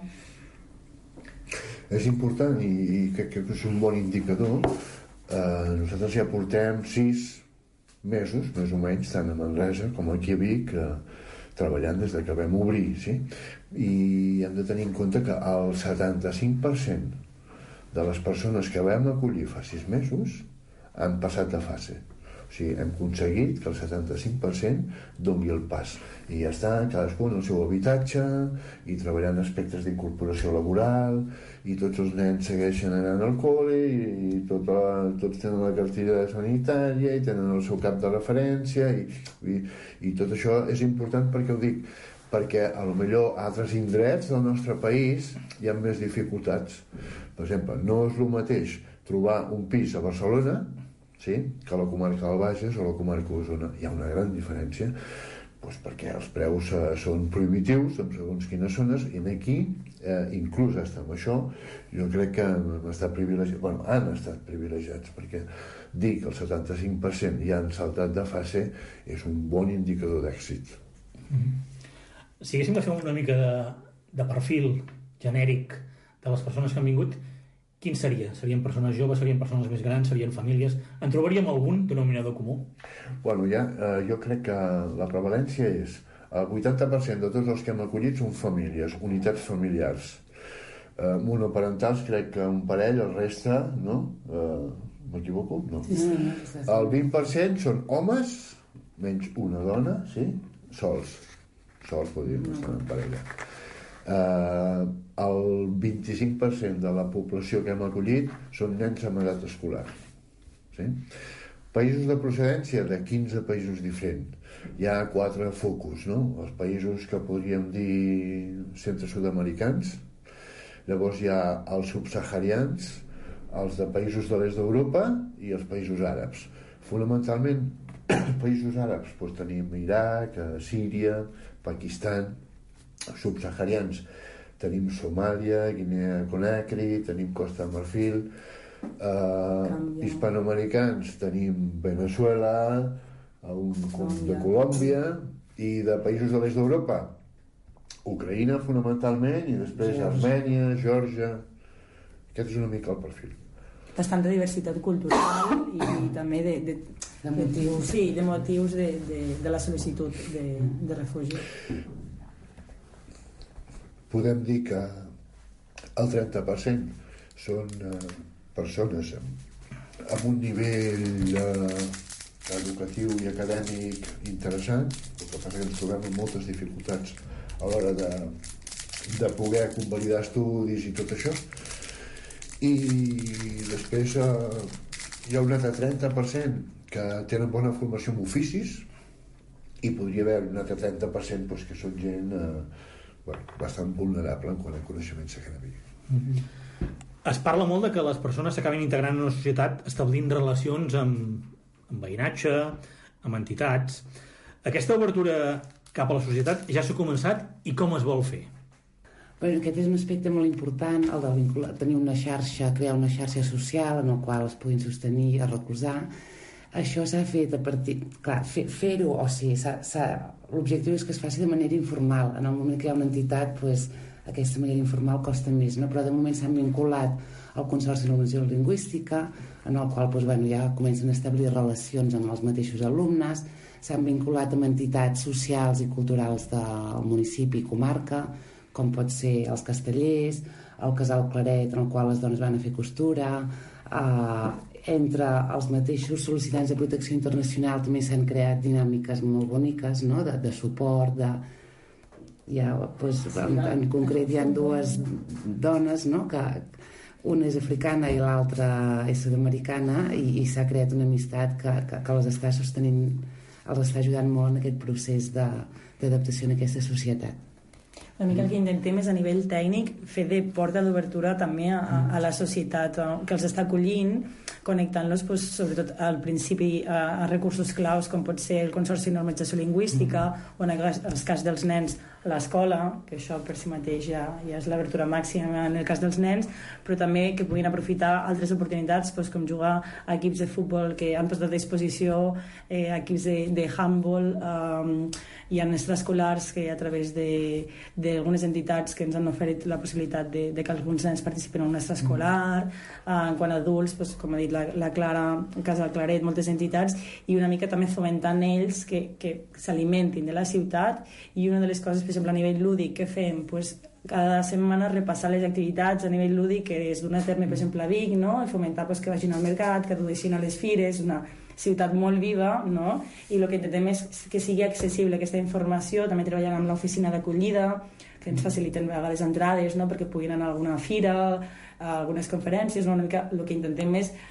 És important i, i crec que és un bon indicador. Eh, nosaltres ja portem sis mesos, més o menys, tant a Manresa com aquí a Vic, eh, treballant des de que vam obrir, sí? I hem de tenir en compte que el setanta-cinc per cent de les persones que vam acollir fa sis mesos han passat de fase. O sigui, hem aconseguit que el setanta-cinc per cent doni el pas. I ja està, cadascú en el seu habitatge, i treballant aspectes d'incorporació laboral, i tots els nens segueixen anant al col·le, i, i tot la, tots tenen la cartilla sanitària, i tenen el seu cap de referència, i, i, i tot això és important perquè ho dic, perquè a lo millor a altres indrets del nostre país hi ha més dificultats. Per exemple, no és el mateix trobar un pis a Barcelona, sí, que a la comarca del Bages o a la comarca d'Osona. Hi ha una gran diferència, doncs perquè els preus eh, són prohibitius en segons quines zones, i aquí, eh, inclús hasta amb això, jo crec que hem estat privilegiats, bueno, han estat privilegiats, perquè dir que el setanta-cinc per cent ja han saltat de fase és un bon indicador d'èxit. Mm-hmm. Si haguéssim de fer una mica de, de perfil genèric de les persones que han vingut, quin seria? Serien persones joves, serien persones més grans, serien famílies? En trobaríem algun denominador comú? Bueno, ja, eh, jo crec que la prevalència és el vuitanta per cent de tots els que hem acollit són famílies, unitats familiars. Eh, monoparentals crec que un parell, el reste, no? Eh, m'equivoco? No. Sí, sí. El vint per cent són homes, menys una dona, sí? Sols. Sols, podríem estar en parella. Uh, el vint-i-cinc per cent de la població que hem acollit són nens amb edat escolar. Sí? Països de procedència de quinze països diferents. Hi ha quatre focus, no? Els països que podríem dir centres sud-americans, llavors hi ha els subsaharians, els de països de l'est d'Europa i els països àrabs. Fonamentalment, els països àrabs doncs tenim Iraq, Síria, Pakistan, subsaharians tenim Somàlia, Guinea Conakry, tenim Costa de Marfil, eh, hispanoamericans tenim Venezuela, un de Colòmbia, i de països de l'est d'Europa Ucraïna fonamentalment, i després Armènia, Geòrgia. Aquest és una mica el perfil. Bastanta diversitat cultural i, i també de, de, de motius, sí, de, motius de, de, de la sol·licitud de, de refugi. Podem dir que el trenta per cent són eh, persones amb, amb un nivell eh, educatiu i acadèmic interessant, el que passa que ens trobem amb moltes dificultats a l'hora de, de poder convalidar estudis i tot això. I després eh, hi ha un altre trenta per cent que tenen bona formació en oficis, i podria haver un altre trenta per cent doncs, que són gent eh, bueno, bastant vulnerable en quant a coneixements acadèmics. Mm-hmm. Es parla molt de que les persones s'acabin integrant en una societat establint relacions amb, amb veïnatge, amb entitats. Aquesta obertura cap a la societat ja s'ha començat, i com es vol fer? Bueno, aquest és un aspecte molt important, el de vincular, tenir una xarxa, crear una xarxa social en la qual es puguin sostenir i recolzar. Això s'ha fet a partir... Clar, fer, fer-ho, o sigui, s'ha, s'ha, l'objectiu és que es faci de manera informal. En el moment que hi ha una entitat, doncs, aquesta manera informal costa més, no? Però de moment s'han vinculat al Consorci de Normalització Lingüística, en el qual doncs, bueno, ja comencen a establir relacions amb els mateixos alumnes, s'han vinculat amb entitats socials i culturals del municipi i comarca, com pot ser els Castellers, el Casal Claret, en el qual les dones van a fer costura. Eh, entre els mateixos sol·licitants de protecció internacional també s'han creat dinàmiques molt boniques, no? de, de suport, de... Ja, doncs, en, en concret hi ha dues dones, no? que una és africana i l'altra és sud-americana, i, i s'ha creat una amistat que, que, que les està sostenint, els està ajudant molt en aquest procés de, d'adaptació en aquesta societat. Una mica el que intentem és a nivell tècnic fer de porta d'obertura també a, a la societat que els està acollint, connectant-los pues, sobretot al principi a, a recursos claus com pot ser el Consorci de Normalització Lingüística, mm-hmm. o en el cas dels nens l'escola, que això per si mateix ja, ja és l'obertura màxima en el cas dels nens, però també que puguin aprofitar altres oportunitats pues, com jugar a equips de futbol que han posat a disposició, eh, equips de, de handball, eh, hi ha extraescolars que a través d'algunes entitats que ens han oferit la possibilitat de, de que alguns nens participin en un extraescolar, mm. uh, en quant a adults, pues, com ha dit la, la Clara, el Casal Claret, moltes entitats, i una mica també fomentant ells que, que s'alimentin de la ciutat. I una de les coses, per exemple, a nivell lúdic, que fem? Pues, cada setmana repassar les activitats a nivell lúdic que es duen a terme, per exemple, a Vic, no? I fomentar pues, que vagin al mercat, que acudeixin a les fires, una ciutat molt viva, no? I el que intentem és que sigui accessible aquesta informació. També treballant amb l'oficina d'acollida, que ens faciliten a vegades entrades, no? Perquè puguin anar a alguna fira, a algunes conferències, no? Una mica el que intentem és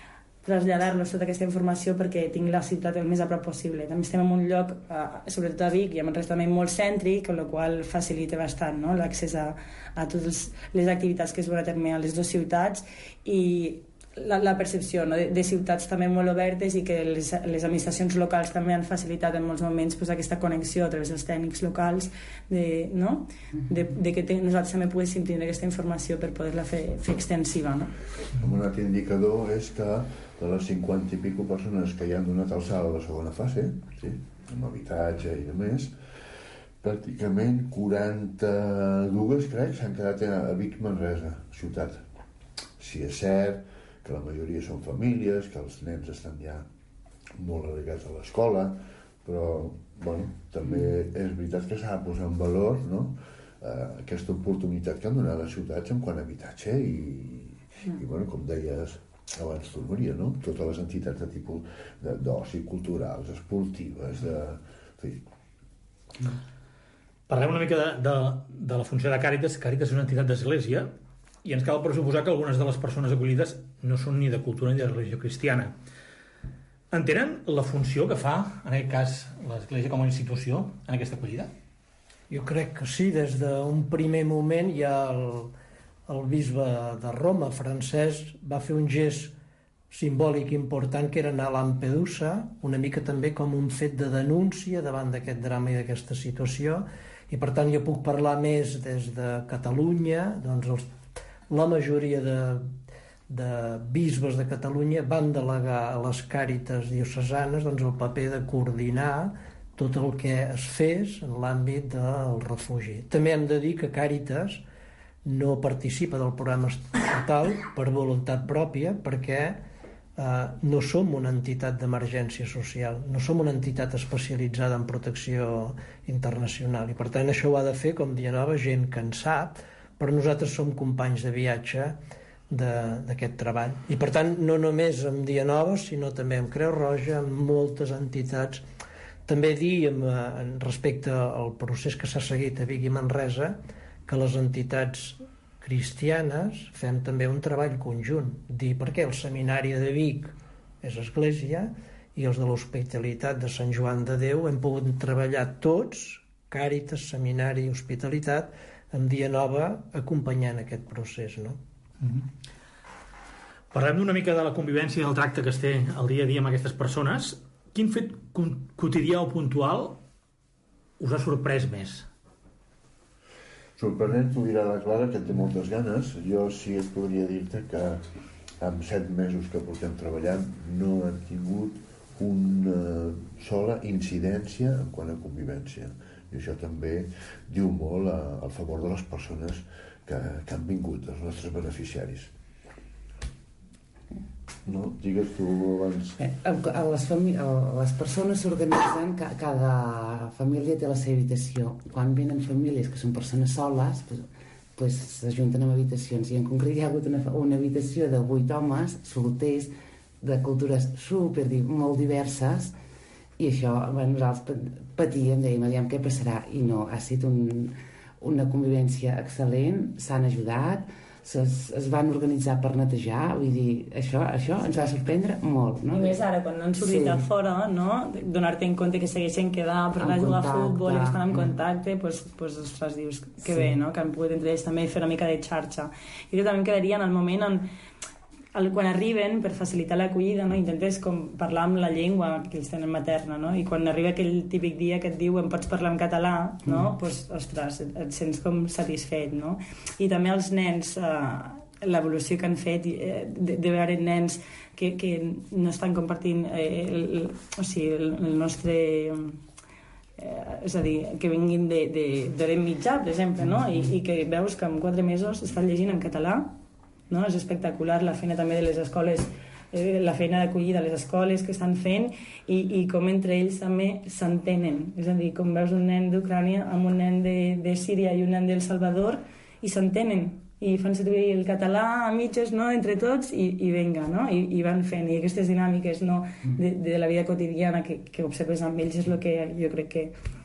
traslladar-los tota aquesta informació perquè tinc la ciutat el més a prop possible. També estem en un lloc, eh, sobretot a Vic, i en un resta també molt cèntric, amb la qual facilita bastant, no?, l'accés a, a totes les activitats que es duen a terme a les dues ciutats, i la, la percepció, no?, de, de ciutats també molt obertes, i que les, les administracions locals també han facilitat en molts moments pues, aquesta connexió a través dels tècnics locals, de, no?, de, de que te, nosaltres també poguéssim tindre aquesta informació per poder-la fer, fer extensiva, no? Un altre indicador és que de les cinquanta i pico persones que hi han donat alçada a la segona fase, sí, amb habitatge i de més, pràcticament quaranta-dues, crec, s'han quedat a Vic Manresa, ciutat. Sí, és cert que la majoria són famílies, que els nens estan ja molt relegats a l'escola, però, bueno, també és veritat que s'ha de posar en valor, no?, eh, aquesta oportunitat que han donat les ciutats en quant a habitatge i, i bueno, com deies abans tu, Maria, no?, totes les entitats de tipus d'oci, culturals, esportives, de... Sí. Parlem una mica de, de, de la funció de Càritas. Càritas és una entitat d'església i ens cal pressuposar que algunes de les persones acollides no són ni de cultura ni de religió cristiana. Entenen la funció que fa, en aquest cas, l'Església com a institució en aquesta acollida? Jo crec que sí. Des d'un primer moment hi ha el, el bisbe de Roma, Francesc, va fer un gest simbòlic important, que era anar a Lampedusa, una mica també com un fet de denúncia davant d'aquest drama i d'aquesta situació, i per tant jo puc parlar més des de Catalunya. Doncs els, la majoria de, de bisbes de Catalunya van delegar a les Càritas diocesanes doncs, el paper de coordinar tot el que es fes en l'àmbit del refugi. També hem de dir que Càritas no participa del programa estatal per voluntat pròpia, perquè eh, no som una entitat d'emergència social, no som una entitat especialitzada en protecció internacional, i per tant això ho ha de fer, com dia nova, gent que en sap, però nosaltres som companys de viatge d'aquest treball. I per tant, no només amb Dia Nova, sinó també amb Creu Roja, amb moltes entitats. També dir, amb, respecte al procés que s'ha seguit a Vic i Manresa, que les entitats cristianes fem també un treball conjunt. Dir perquè el seminari de Vic és església i els de l'Hospitalitat de Sant Joan de Déu hem pogut treballar tots, Càritas, seminari i hospitalitat, amb Dia Nova acompanyant aquest procés, no? Mm-hmm. Parlem una mica de la convivència i del tracte que es té el dia a dia amb aquestes persones. Quin fet quotidià o puntual us ha sorprès més? Sorprenent, t'ho dirà la Clara, que té moltes ganes. Jo sí et podria dir-te que en set mesos que portem treballant no hem tingut una sola incidència en quant a convivència. I això també diu molt a, a favor de les persones que, que han vingut, dels nostres beneficiaris. No? Digues tu abans. Eh, a les, a les persones s'organitzen, ca, cada família té la seva habitació. Quan venen famílies que són persones soles, pues, pues, s'ajunten en habitacions, i en concret hi ha hagut una, una habitació de vuit homes solters de cultures super, molt diverses, i això, bueno, nosaltres patíem, dèiem, aviam què passarà, i no, ha estat un, una convivència excel·lent, s'han ajudat, es, es van organitzar per netejar, vull dir, això, això ens va sorprendre molt, no? I més ara, quan no han sortit sí. a fora, no? Donar-te en compte que segueixen quedar per anar a jugar a futbol i que estan en contacte, doncs, pues, ostres, dius, que sí. bé, no? Que han pogut entre ells també fer una mica de xarxa. I jo també em quedaria en el moment on quan arriben, per facilitar l'acollida, no? Intentes com parlar amb la llengua que ells tenen materna, no? I quan arriba aquell típic dia que et diu em pots parlar en català, no? Mm. Pues, ostres, et sents com satisfet, no? I també els nens, eh, l'evolució que han fet, eh, de, de veure nens que, que no estan compartint eh, el, el, o sigui, el, el nostre... Eh, és a dir, que vinguin d'Orient Mitjà, per exemple, no? I, i que veus que en quatre mesos estan llegint en català, no? És espectacular la feina també de les escoles, eh, la feina d'acollida a les escoles que estan fent, i, i com entre ells també s'entenen. És a dir, com veus un nen d'Ucrània amb un nen de, de Síria i un nen d'El Salvador, i s'entenen, i fan servir el català a mitges, no? Entre tots, i, i venga, no? I, i van fent, i aquestes dinàmiques, no? de, de la vida quotidiana que, que observes amb ells és el que jo crec que,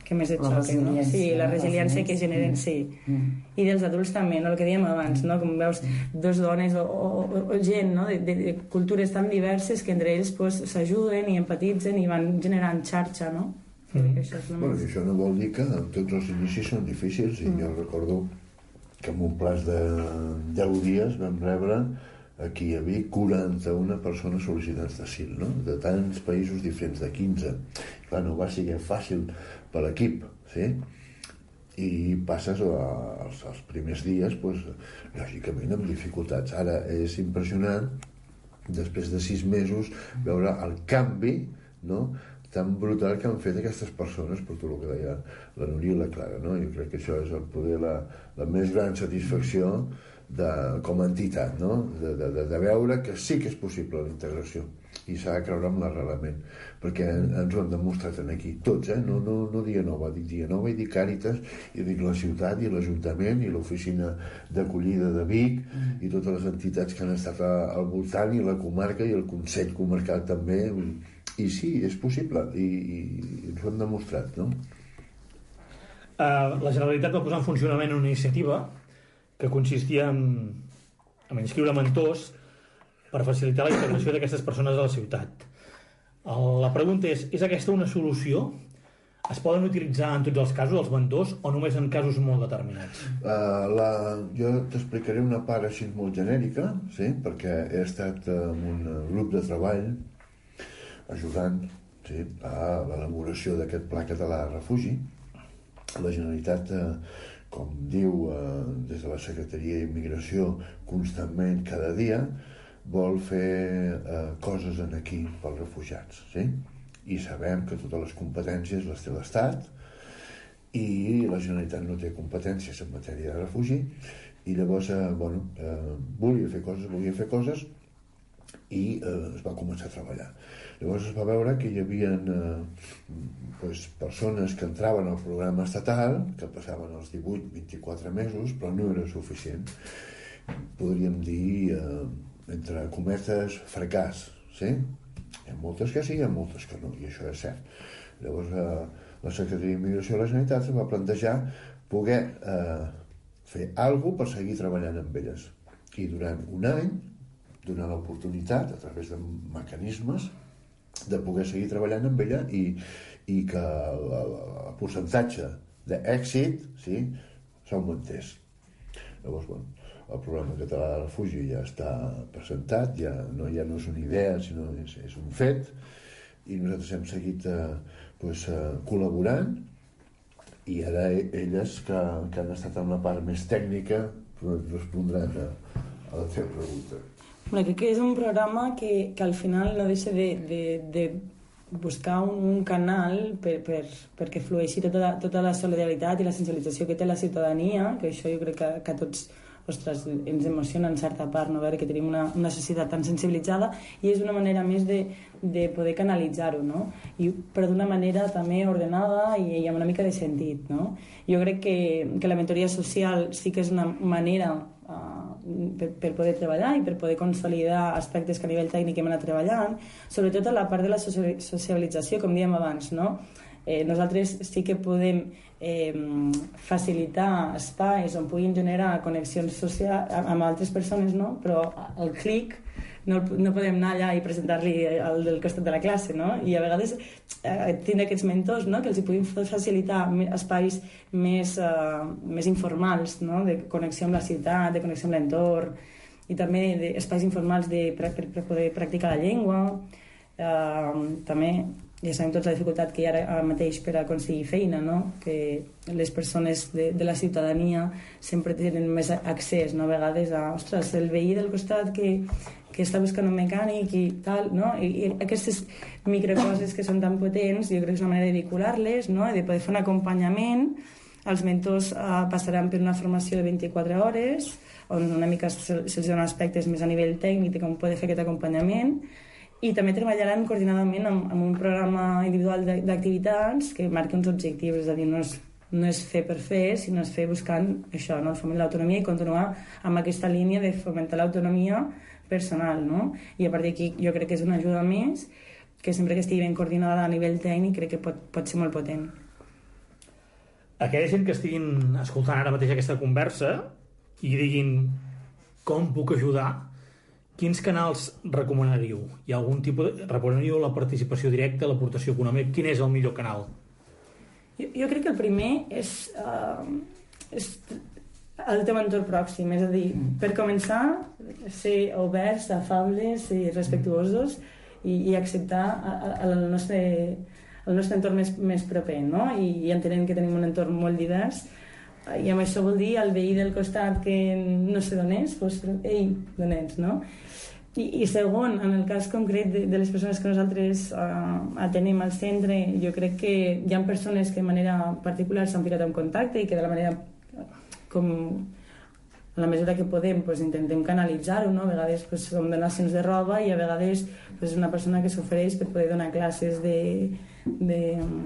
que més et La xoquen, no? resiliència, Sí, la la resiliència que resiliència. generen, sí. Mm. I dels adults també, no? El que dèiem abans, no? Com veus dos dones o, o, o gent, no? De, de, de cultures tan diverses que entre ells pues, s'ajuden i empatitzen i van generant xarxa, no? Mm. Que això és Bueno, i això no vol dir que tots els inicis són difícils, i mm. jo recordo que en un plaç de deu dies vam rebre aquí hi havia quaranta-una persones sol·licitants d'asil, no? De tants països diferents, de quinze. Clar, no va ser fàcil per l'equip, sí? I passes als, als primers dies, pues, lògicament, amb dificultats. Ara és impressionant, després de sis mesos, veure el canvi, no?, tan brutal que han fet aquestes persones, per tot el que deia la Núria i la Clara, no? Jo crec que això és el poder la, la més gran satisfacció de, com a entitat, no? De, de, de veure que sí que és possible la integració i s'ha de creure amb l'arrelament, perquè ens ho han demostrat aquí, tots, eh? No, no, no Dia Nova, dic Dia Nova i dic Càritas, i dic la ciutat i l'Ajuntament i l'oficina d'acollida de Vic i totes les entitats que han estat al voltant i la comarca i el Consell Comarcal també. I sí, és possible, i, i ens ho hem demostrat, no? Uh, la Generalitat va posar en funcionament una iniciativa que consistia en, en inscriure mentors per facilitar la integració d'aquestes persones a la ciutat. El, la pregunta és, és aquesta una solució? Es poden utilitzar en tots els casos els mentors o només en casos molt determinats? Uh, la, jo t'explicaré una part així molt genèrica, sí? Perquè he estat en un grup de treball ajudant, sí, a l'elaboració d'aquest Pla Català de Refugi. La Generalitat, eh, com diu eh, des de la Secretaria d'Immigració constantment, cada dia, vol fer eh, coses en aquí pels refugiats, sí? I sabem que totes les competències les té l'Estat i la Generalitat no té competències en matèria de refugi, i llavors eh, bueno, eh, volia fer coses, volia fer coses i eh, es va començar a treballar. Llavors es va veure que hi havia eh, pues, persones que entraven al programa estatal, que passaven els divuit a vint-i-quatre mesos, però no era suficient. Podríem dir, eh, entre cometes, fracàs, sí? Hi ha moltes que sí, hi ha moltes que no, i això és cert. Llavors eh, la Secretaria d'Immigració de la Generalitat es va plantejar poder eh, fer alguna cosa per seguir treballant amb elles. I durant un any, donar l'oportunitat, a través de mecanismes, de poder seguir treballant amb ella i, i que el, el, el percentatge d'èxit, sí, s'augmentés. Llavors, bueno, el programa català de refugi ja està presentat, ja no, ja no és una idea, sinó és, és un fet, i nosaltres hem seguit eh, pues, eh, col·laborant, i ara elles que, que han estat en la part més tècnica respondran a, a la teva pregunta. Bueno, crec que és un programa que, que al final no deixa de, de, de buscar un, un canal per, per, perquè flueixi tota, tota la solidaritat i la sensibilització que té la ciutadania, que això jo crec que, que a tots, ostres, ens emociona en certa part, no? Veure que tenim una, una societat tan sensibilitzada, i és una manera més de, de poder canalitzar-ho, no? I, però d'una manera també ordenada i, i amb una mica de sentit, no? Jo crec que, que la mentoria social sí que és una manera uh, per, per poder treballar i per poder consolidar aspectes que a nivell tècnic hem anat treballant, sobretot a la part de la socialització, com dèiem abans, no? Eh, nosaltres sí que podem eh, facilitar espais on puguin generar connexions socials amb altres persones, no? Però el clic no, no podem anar allà i presentar-li al del costat de la classe, no? I a vegades eh, tindre aquests mentors, no? Que els hi puguin facilitar espais més, eh, més informals, no? De connexió amb la ciutat, de connexió amb l'entorn, i també d'espais informals de, per, per poder practicar la llengua. Eh, també ja sabem tots la dificultat que hi ha ara mateix per aconseguir feina, no? Que les persones de, de la ciutadania sempre tenen més accés, no? A vegades a, ostres, el veí del costat que, que està buscant un mecànic i tal, no? I, i aquestes microcoses que són tan potents, jo crec que és una manera de vincular-les, no? De poder fer un acompanyament. Els mentors uh, passaran per una formació de vint-i-quatre hores, on una mica se'ls se donen aspectes més a nivell tècnic de com poder fer aquest acompanyament, i també treballaran coordinadament amb, amb un programa individual d'activitats que marqui uns objectius, és a dir, no és, no és fer per fer, sinó és fer buscant això, no? El foment de l'autonomia i continuar amb aquesta línia de fomentar l'autonomia personal, no? I a partir d'aquí jo crec que és una ajuda més que sempre que estigui ben coordinada a nivell tècnic crec que pot, pot ser molt potent. aquella gent que estiguin escoltant ara mateix aquesta conversa i diguin com puc ajudar, quins canals recomanaríeu? Hi ha algun tipus de... Recomanaríeu la participació directa, l'aportació econòmica? Quin és el millor canal? Jo, jo crec que el primer és, uh, és el teu entorn pròxim, és a dir, per començar, ser oberts, afables i respectuosos i, i acceptar el nostre, el nostre entorn més, més proper, no? I, i entenem que tenim un entorn molt divers i amb això vol dir el veí del costat que no sé d'on és, doncs, ei, d'on ets, no? I, i segon, en el cas concret de, de les persones que nosaltres uh, atenem al centre, jo crec que hi ha persones que de manera particular s'han ficat en contacte i que de la manera com en la mesura que podem pues, intentem canalitzar-ho, no? A vegades pues, som donacions de roba i a vegades pues, una persona que s'ofereix per poder donar classes de, de,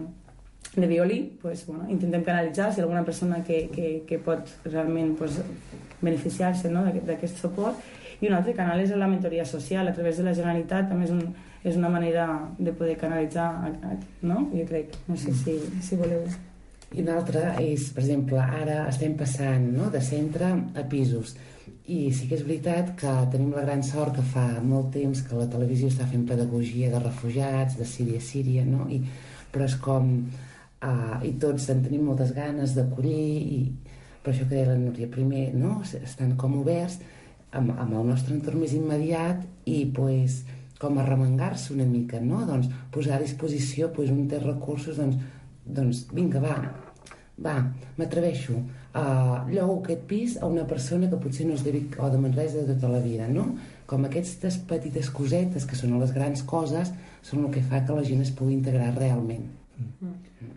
de violí, pues, bueno, intentem canalitzar si alguna persona que, que, que pot realment pues, beneficiar-se, no? d'aquest suport. I un altre canal és la mentoria social a través de la Generalitat, també és, un, és una manera de poder canalitzar, no? Jo crec, no sé si, si voleu... I una altra és, per exemple, ara estem passant, no?, de centre a pisos. I sí que és veritat que tenim la gran sort que fa molt temps que la televisió està fent pedagogia de refugiats, de Síria a Síria, no? I, però és com... Uh, I tots en tenim moltes ganes d'acollir i per això que deia la Núria, primer, no?, estan com oberts amb, amb el nostre entorn més immediat i, pues, com arremangar-se una mica, no? Doncs posar a disposició pues, un té recursos, doncs, doncs vinga, va, va, m'atreveixo, uh, llogo aquest pis a una persona que potser no és de Vic o de Manresa de tota la vida, no? Com aquestes petites cosetes que són les grans coses són el que fa que la gent es pugui integrar realment. Mm. Mm.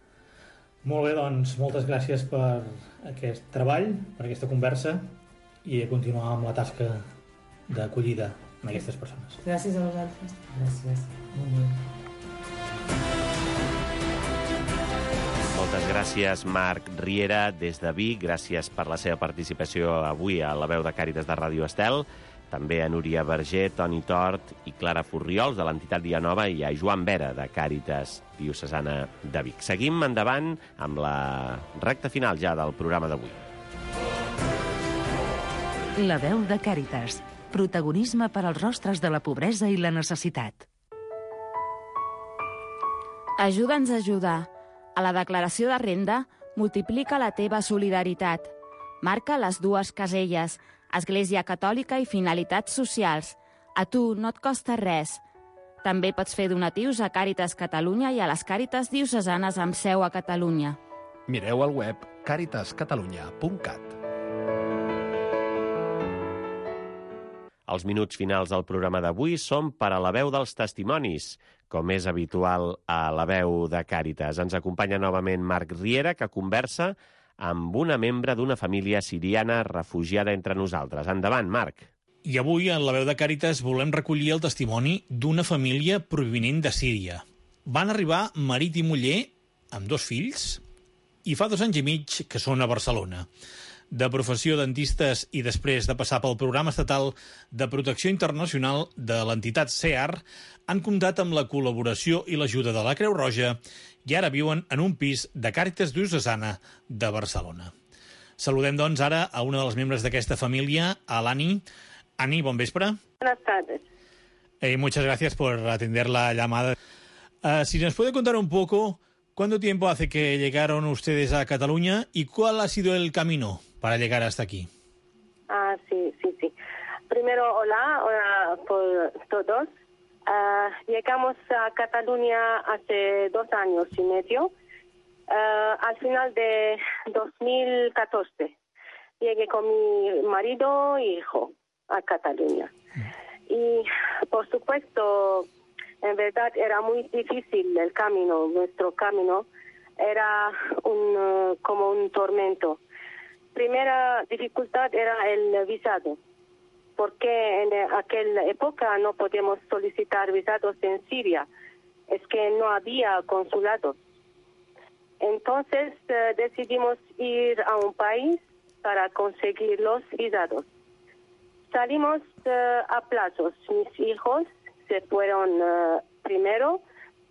Molt bé, doncs, moltes gràcies per aquest treball, per aquesta conversa i a continuar amb la tasca d'acollida en aquestes persones. Gràcies a vosaltres. Gràcies. Molt bé. Moltes gràcies, Marc Riera, des de Vic. Gràcies per la seva participació avui a la veu de Càritas de Ràdio Estel. També a Núria Verger, Toni Tort i Clara Furriols, de l'entitat Dia Nova, i a Joan Vera, de Càritas Diocesana de Vic. Seguim endavant amb la recta final ja del programa d'avui. La veu de Càritas. Protagonisme per als rostres de la pobresa i la necessitat. Ajuda'ns a ajudar. A la declaració de renda, multiplica la teva solidaritat. Marca les dues caselles, Església Catòlica i finalitats socials. A tu no et costa res. També pots fer donatius a Càritas Catalunya i a les Càritas Diocesanes amb seu a Catalunya. Mireu al web càritas catalunya punt cat. Els minuts finals del programa d'avui són per a la veu dels testimonis, com és habitual a la veu de Càritas. Ens acompanya novament Marc Riera, que conversa amb una membre d'una família siriana refugiada entre nosaltres. Endavant, Marc. I avui, en la veu de Càritas, volem recollir el testimoni d'una família provinent de Síria. Van arribar marit i muller amb dos fills i fa dos anys i mig que són a Barcelona. De professió dentistes i després de passar pel Programa Estatal de Protecció Internacional de l'entitat C E A R, han comptat amb la col·laboració i l'ajuda de la Creu Roja i ara viuen en un pis de Càritas Diocesana de Barcelona. Saludem, doncs, ara a una de les membres d'aquesta família, a l'Ani. Ani, bon vespre. Buenas tardes. Eh, muchas gracias por atender la llamada. Uh, si nos puede contar un poco, ¿cuánto tiempo hace que llegaron ustedes a Cataluña y cuál ha sido el camino para llegar hasta aquí? Ah, sí, sí, sí. Primero, hola, hola por todos. Uh, llegamos a Cataluña hace dos años y medio, uh, al final de dos mil catorce. Llegué con mi marido e hijo a Cataluña. Y, por supuesto, en verdad era muy difícil el camino, nuestro camino era un, uh, como un tormento. Primera dificultad era el visado, porque en aquella época no podíamos solicitar visados en Siria, es que no había consulados. Entonces uh, decidimos ir a un país para conseguir los visados. Salimos uh, a plazos. Mis hijos se fueron uh, primero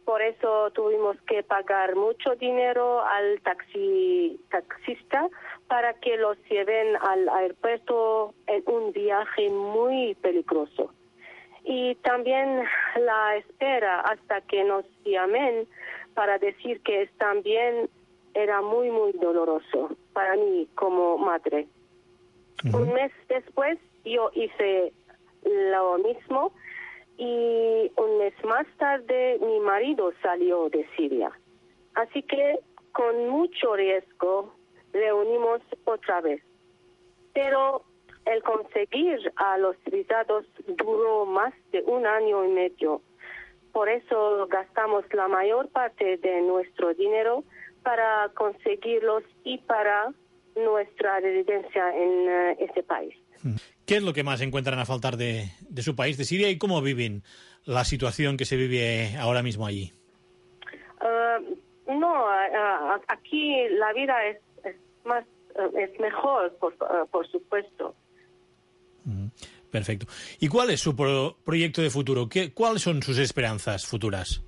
por eso tuvimos que pagar mucho dinero al taxi, taxista para que los lleven al aeropuerto en un viaje muy peligroso. Y también la espera hasta que nos llamen para decir que están bien era muy, muy doloroso para mí como madre. Uh-huh. Un mes después yo hice lo mismo y un mes más tarde mi marido salió de Siria. Así que con mucho riesgo reunimos otra vez. Pero el conseguir a los visados duró más de un año y medio. Por eso gastamos la mayor parte de nuestro dinero para conseguirlos y para nuestra residencia en uh, ese país. ¿Qué es lo que más encuentran a faltar de, de su país, de Siria, y cómo viven la situación que se vive ahora mismo allí? Uh, no, uh, aquí la vida es, es más uh, es mejor, por, uh, por supuesto. Perfecto. ¿Y cuál es su pro proyecto de futuro? ¿Qué, ¿Cuáles son sus esperanzas futuras?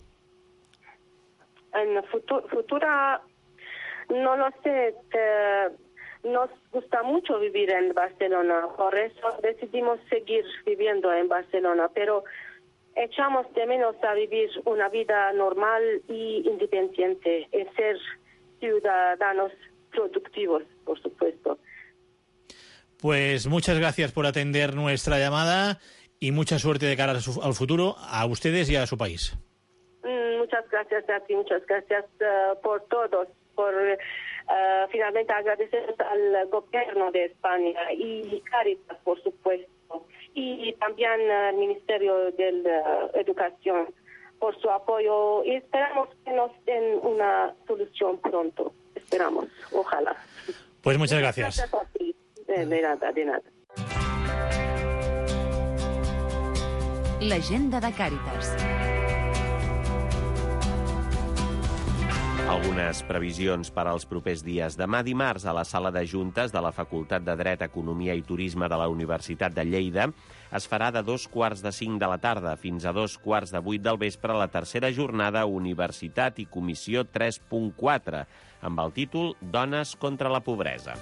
En futu futura, no lo sé. Eh, nos gusta mucho vivir en Barcelona, por eso decidimos seguir viviendo en Barcelona, pero echamos de menos a vivir una vida normal y independiente, y ser ciudadanos productivos, por supuesto. Pues muchas gracias por atender nuestra llamada y mucha suerte de cara a su, al futuro, a ustedes y a su país. Mm, muchas gracias a ti, muchas gracias uh, por todos, por uh, finalmente agradecer al gobierno de España y Cáritas, por supuesto, y también al Ministerio de uh, Educación por su apoyo, y esperamos que nos den una solución pronto. Esperamos, ojalá. Pues muchas gracias. Gracias a ti. De, de nada, de nada. L'agenda de Càritas. Algunes previsions per als propers dies. Demà dimarts, a la sala de juntes de la Facultat de Dret, Economia i Turisme de la Universitat de Lleida, es farà de dos quarts de cinc de la tarda fins a dos quarts de vuit del vespre la tercera jornada Universitat i Comissió tres punt quatre, amb el títol Dones contra la pobresa.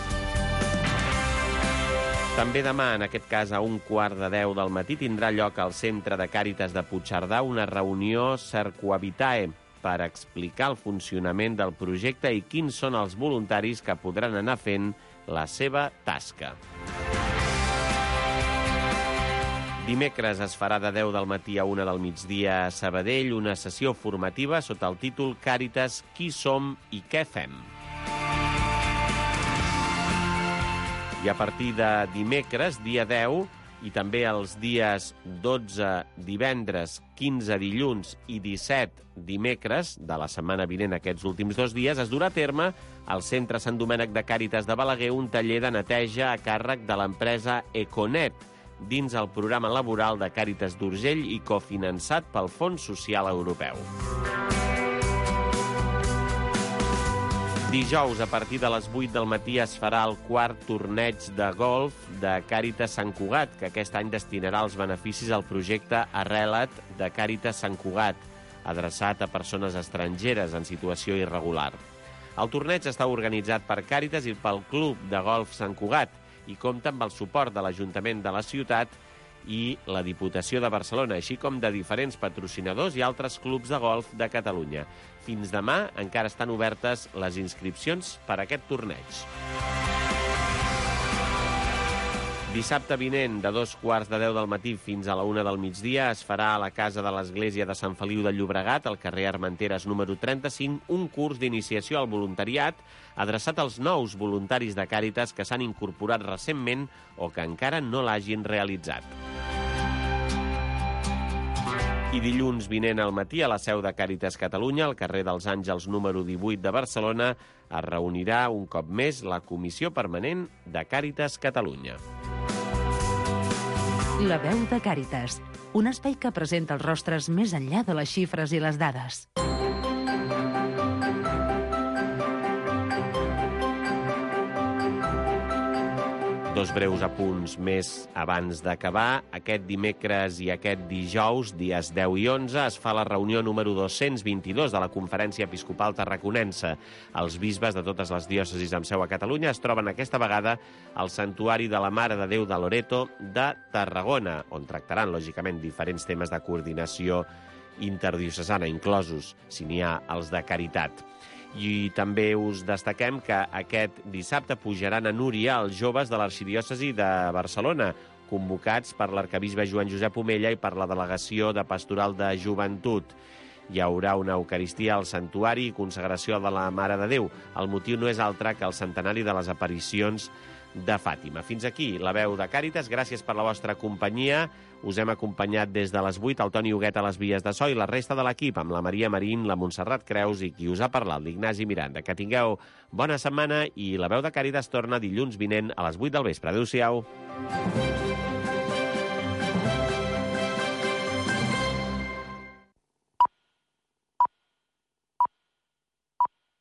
També demà, en aquest cas a un quart de deu del matí, tindrà lloc al Centre de Càritas de Puigcerdà una reunió Cercohabitae per explicar el funcionament del projecte i quins són els voluntaris que podran anar fent la seva tasca. Dimecres es farà de deu del matí a una del migdia a Sabadell una sessió formativa sota el títol Càritas, qui som i què fem? I a partir de dimecres, dia deu, i també els dies dotze divendres, quinze dilluns i disset dimecres de la setmana vinent, aquests últims dos dies, es durà a terme al Centre Sant Domènec de Càritas de Balaguer un taller de neteja a càrrec de l'empresa Econet, dins el programa laboral de Càritas d'Urgell i cofinançat pel Fons Social Europeu. Dijous, a partir de les vuit del matí, es farà el quart torneig de golf de Càritas Sant Cugat, que aquest any destinarà els beneficis al projecte Arrela't de Càritas Sant Cugat, adreçat a persones estrangeres en situació irregular. El torneig està organitzat per Càritas i pel Club de Golf Sant Cugat i compta amb el suport de l'Ajuntament de la ciutat i la Diputació de Barcelona, així com de diferents patrocinadors i altres clubs de golf de Catalunya. Fins demà encara estan obertes les inscripcions per a aquest torneig. Dissabte vinent, de dos quarts de deu del matí fins a la una del migdia, es farà a la Casa de l'Església de Sant Feliu de Llobregat, al carrer Armenteres número trenta-cinc, un curs d'iniciació al voluntariat adreçat als nous voluntaris de Càritas que s'han incorporat recentment o que encara no l'hagin realitzat. I dilluns vinent al matí, a la seu de Càritas Catalunya, al carrer dels Àngels número divuit de Barcelona, es reunirà un cop més la Comissió Permanent de Càritas Catalunya. La veu de Càritas, un espai que presenta els rostres més enllà de les xifres i les dades. Dos breus apunts més abans d'acabar. Aquest dimecres i aquest dijous, dies deu i onze, es fa la reunió número dos-cents vint-i-dos de la Conferència Episcopal Tarraconense. Els bisbes de totes les diòcesis amb seu a Catalunya es troben aquesta vegada al Santuari de la Mare de Déu de Loreto de Tarragona, on tractaran, lògicament, diferents temes de coordinació interdiocesana, inclosos, si n'hi ha, els de caritat. I també us destaquem que aquest dissabte pujaran a Núria els joves de l'Arxidiòcesi de Barcelona, convocats per l'arcabisbe Joan Josep Omella i per la Delegació de Pastoral de Joventut. Hi haurà una Eucaristia al santuari i consagració de la Mare de Déu. El motiu no és altre que el centenari de les aparicions de Fàtima. Fins aquí la veu de Càritas. Gràcies per la vostra companyia. Us hem acompanyat des de les vuit, el Toni Huguet a les vies de so i la resta de l'equip, amb la Maria Marín, la Montserrat Creus i qui us ha parlat, l'Ignasi Miranda. Que tingueu bona setmana i la veu de Càritas torna dilluns vinent a les vuit del vespre. Adéu-siau.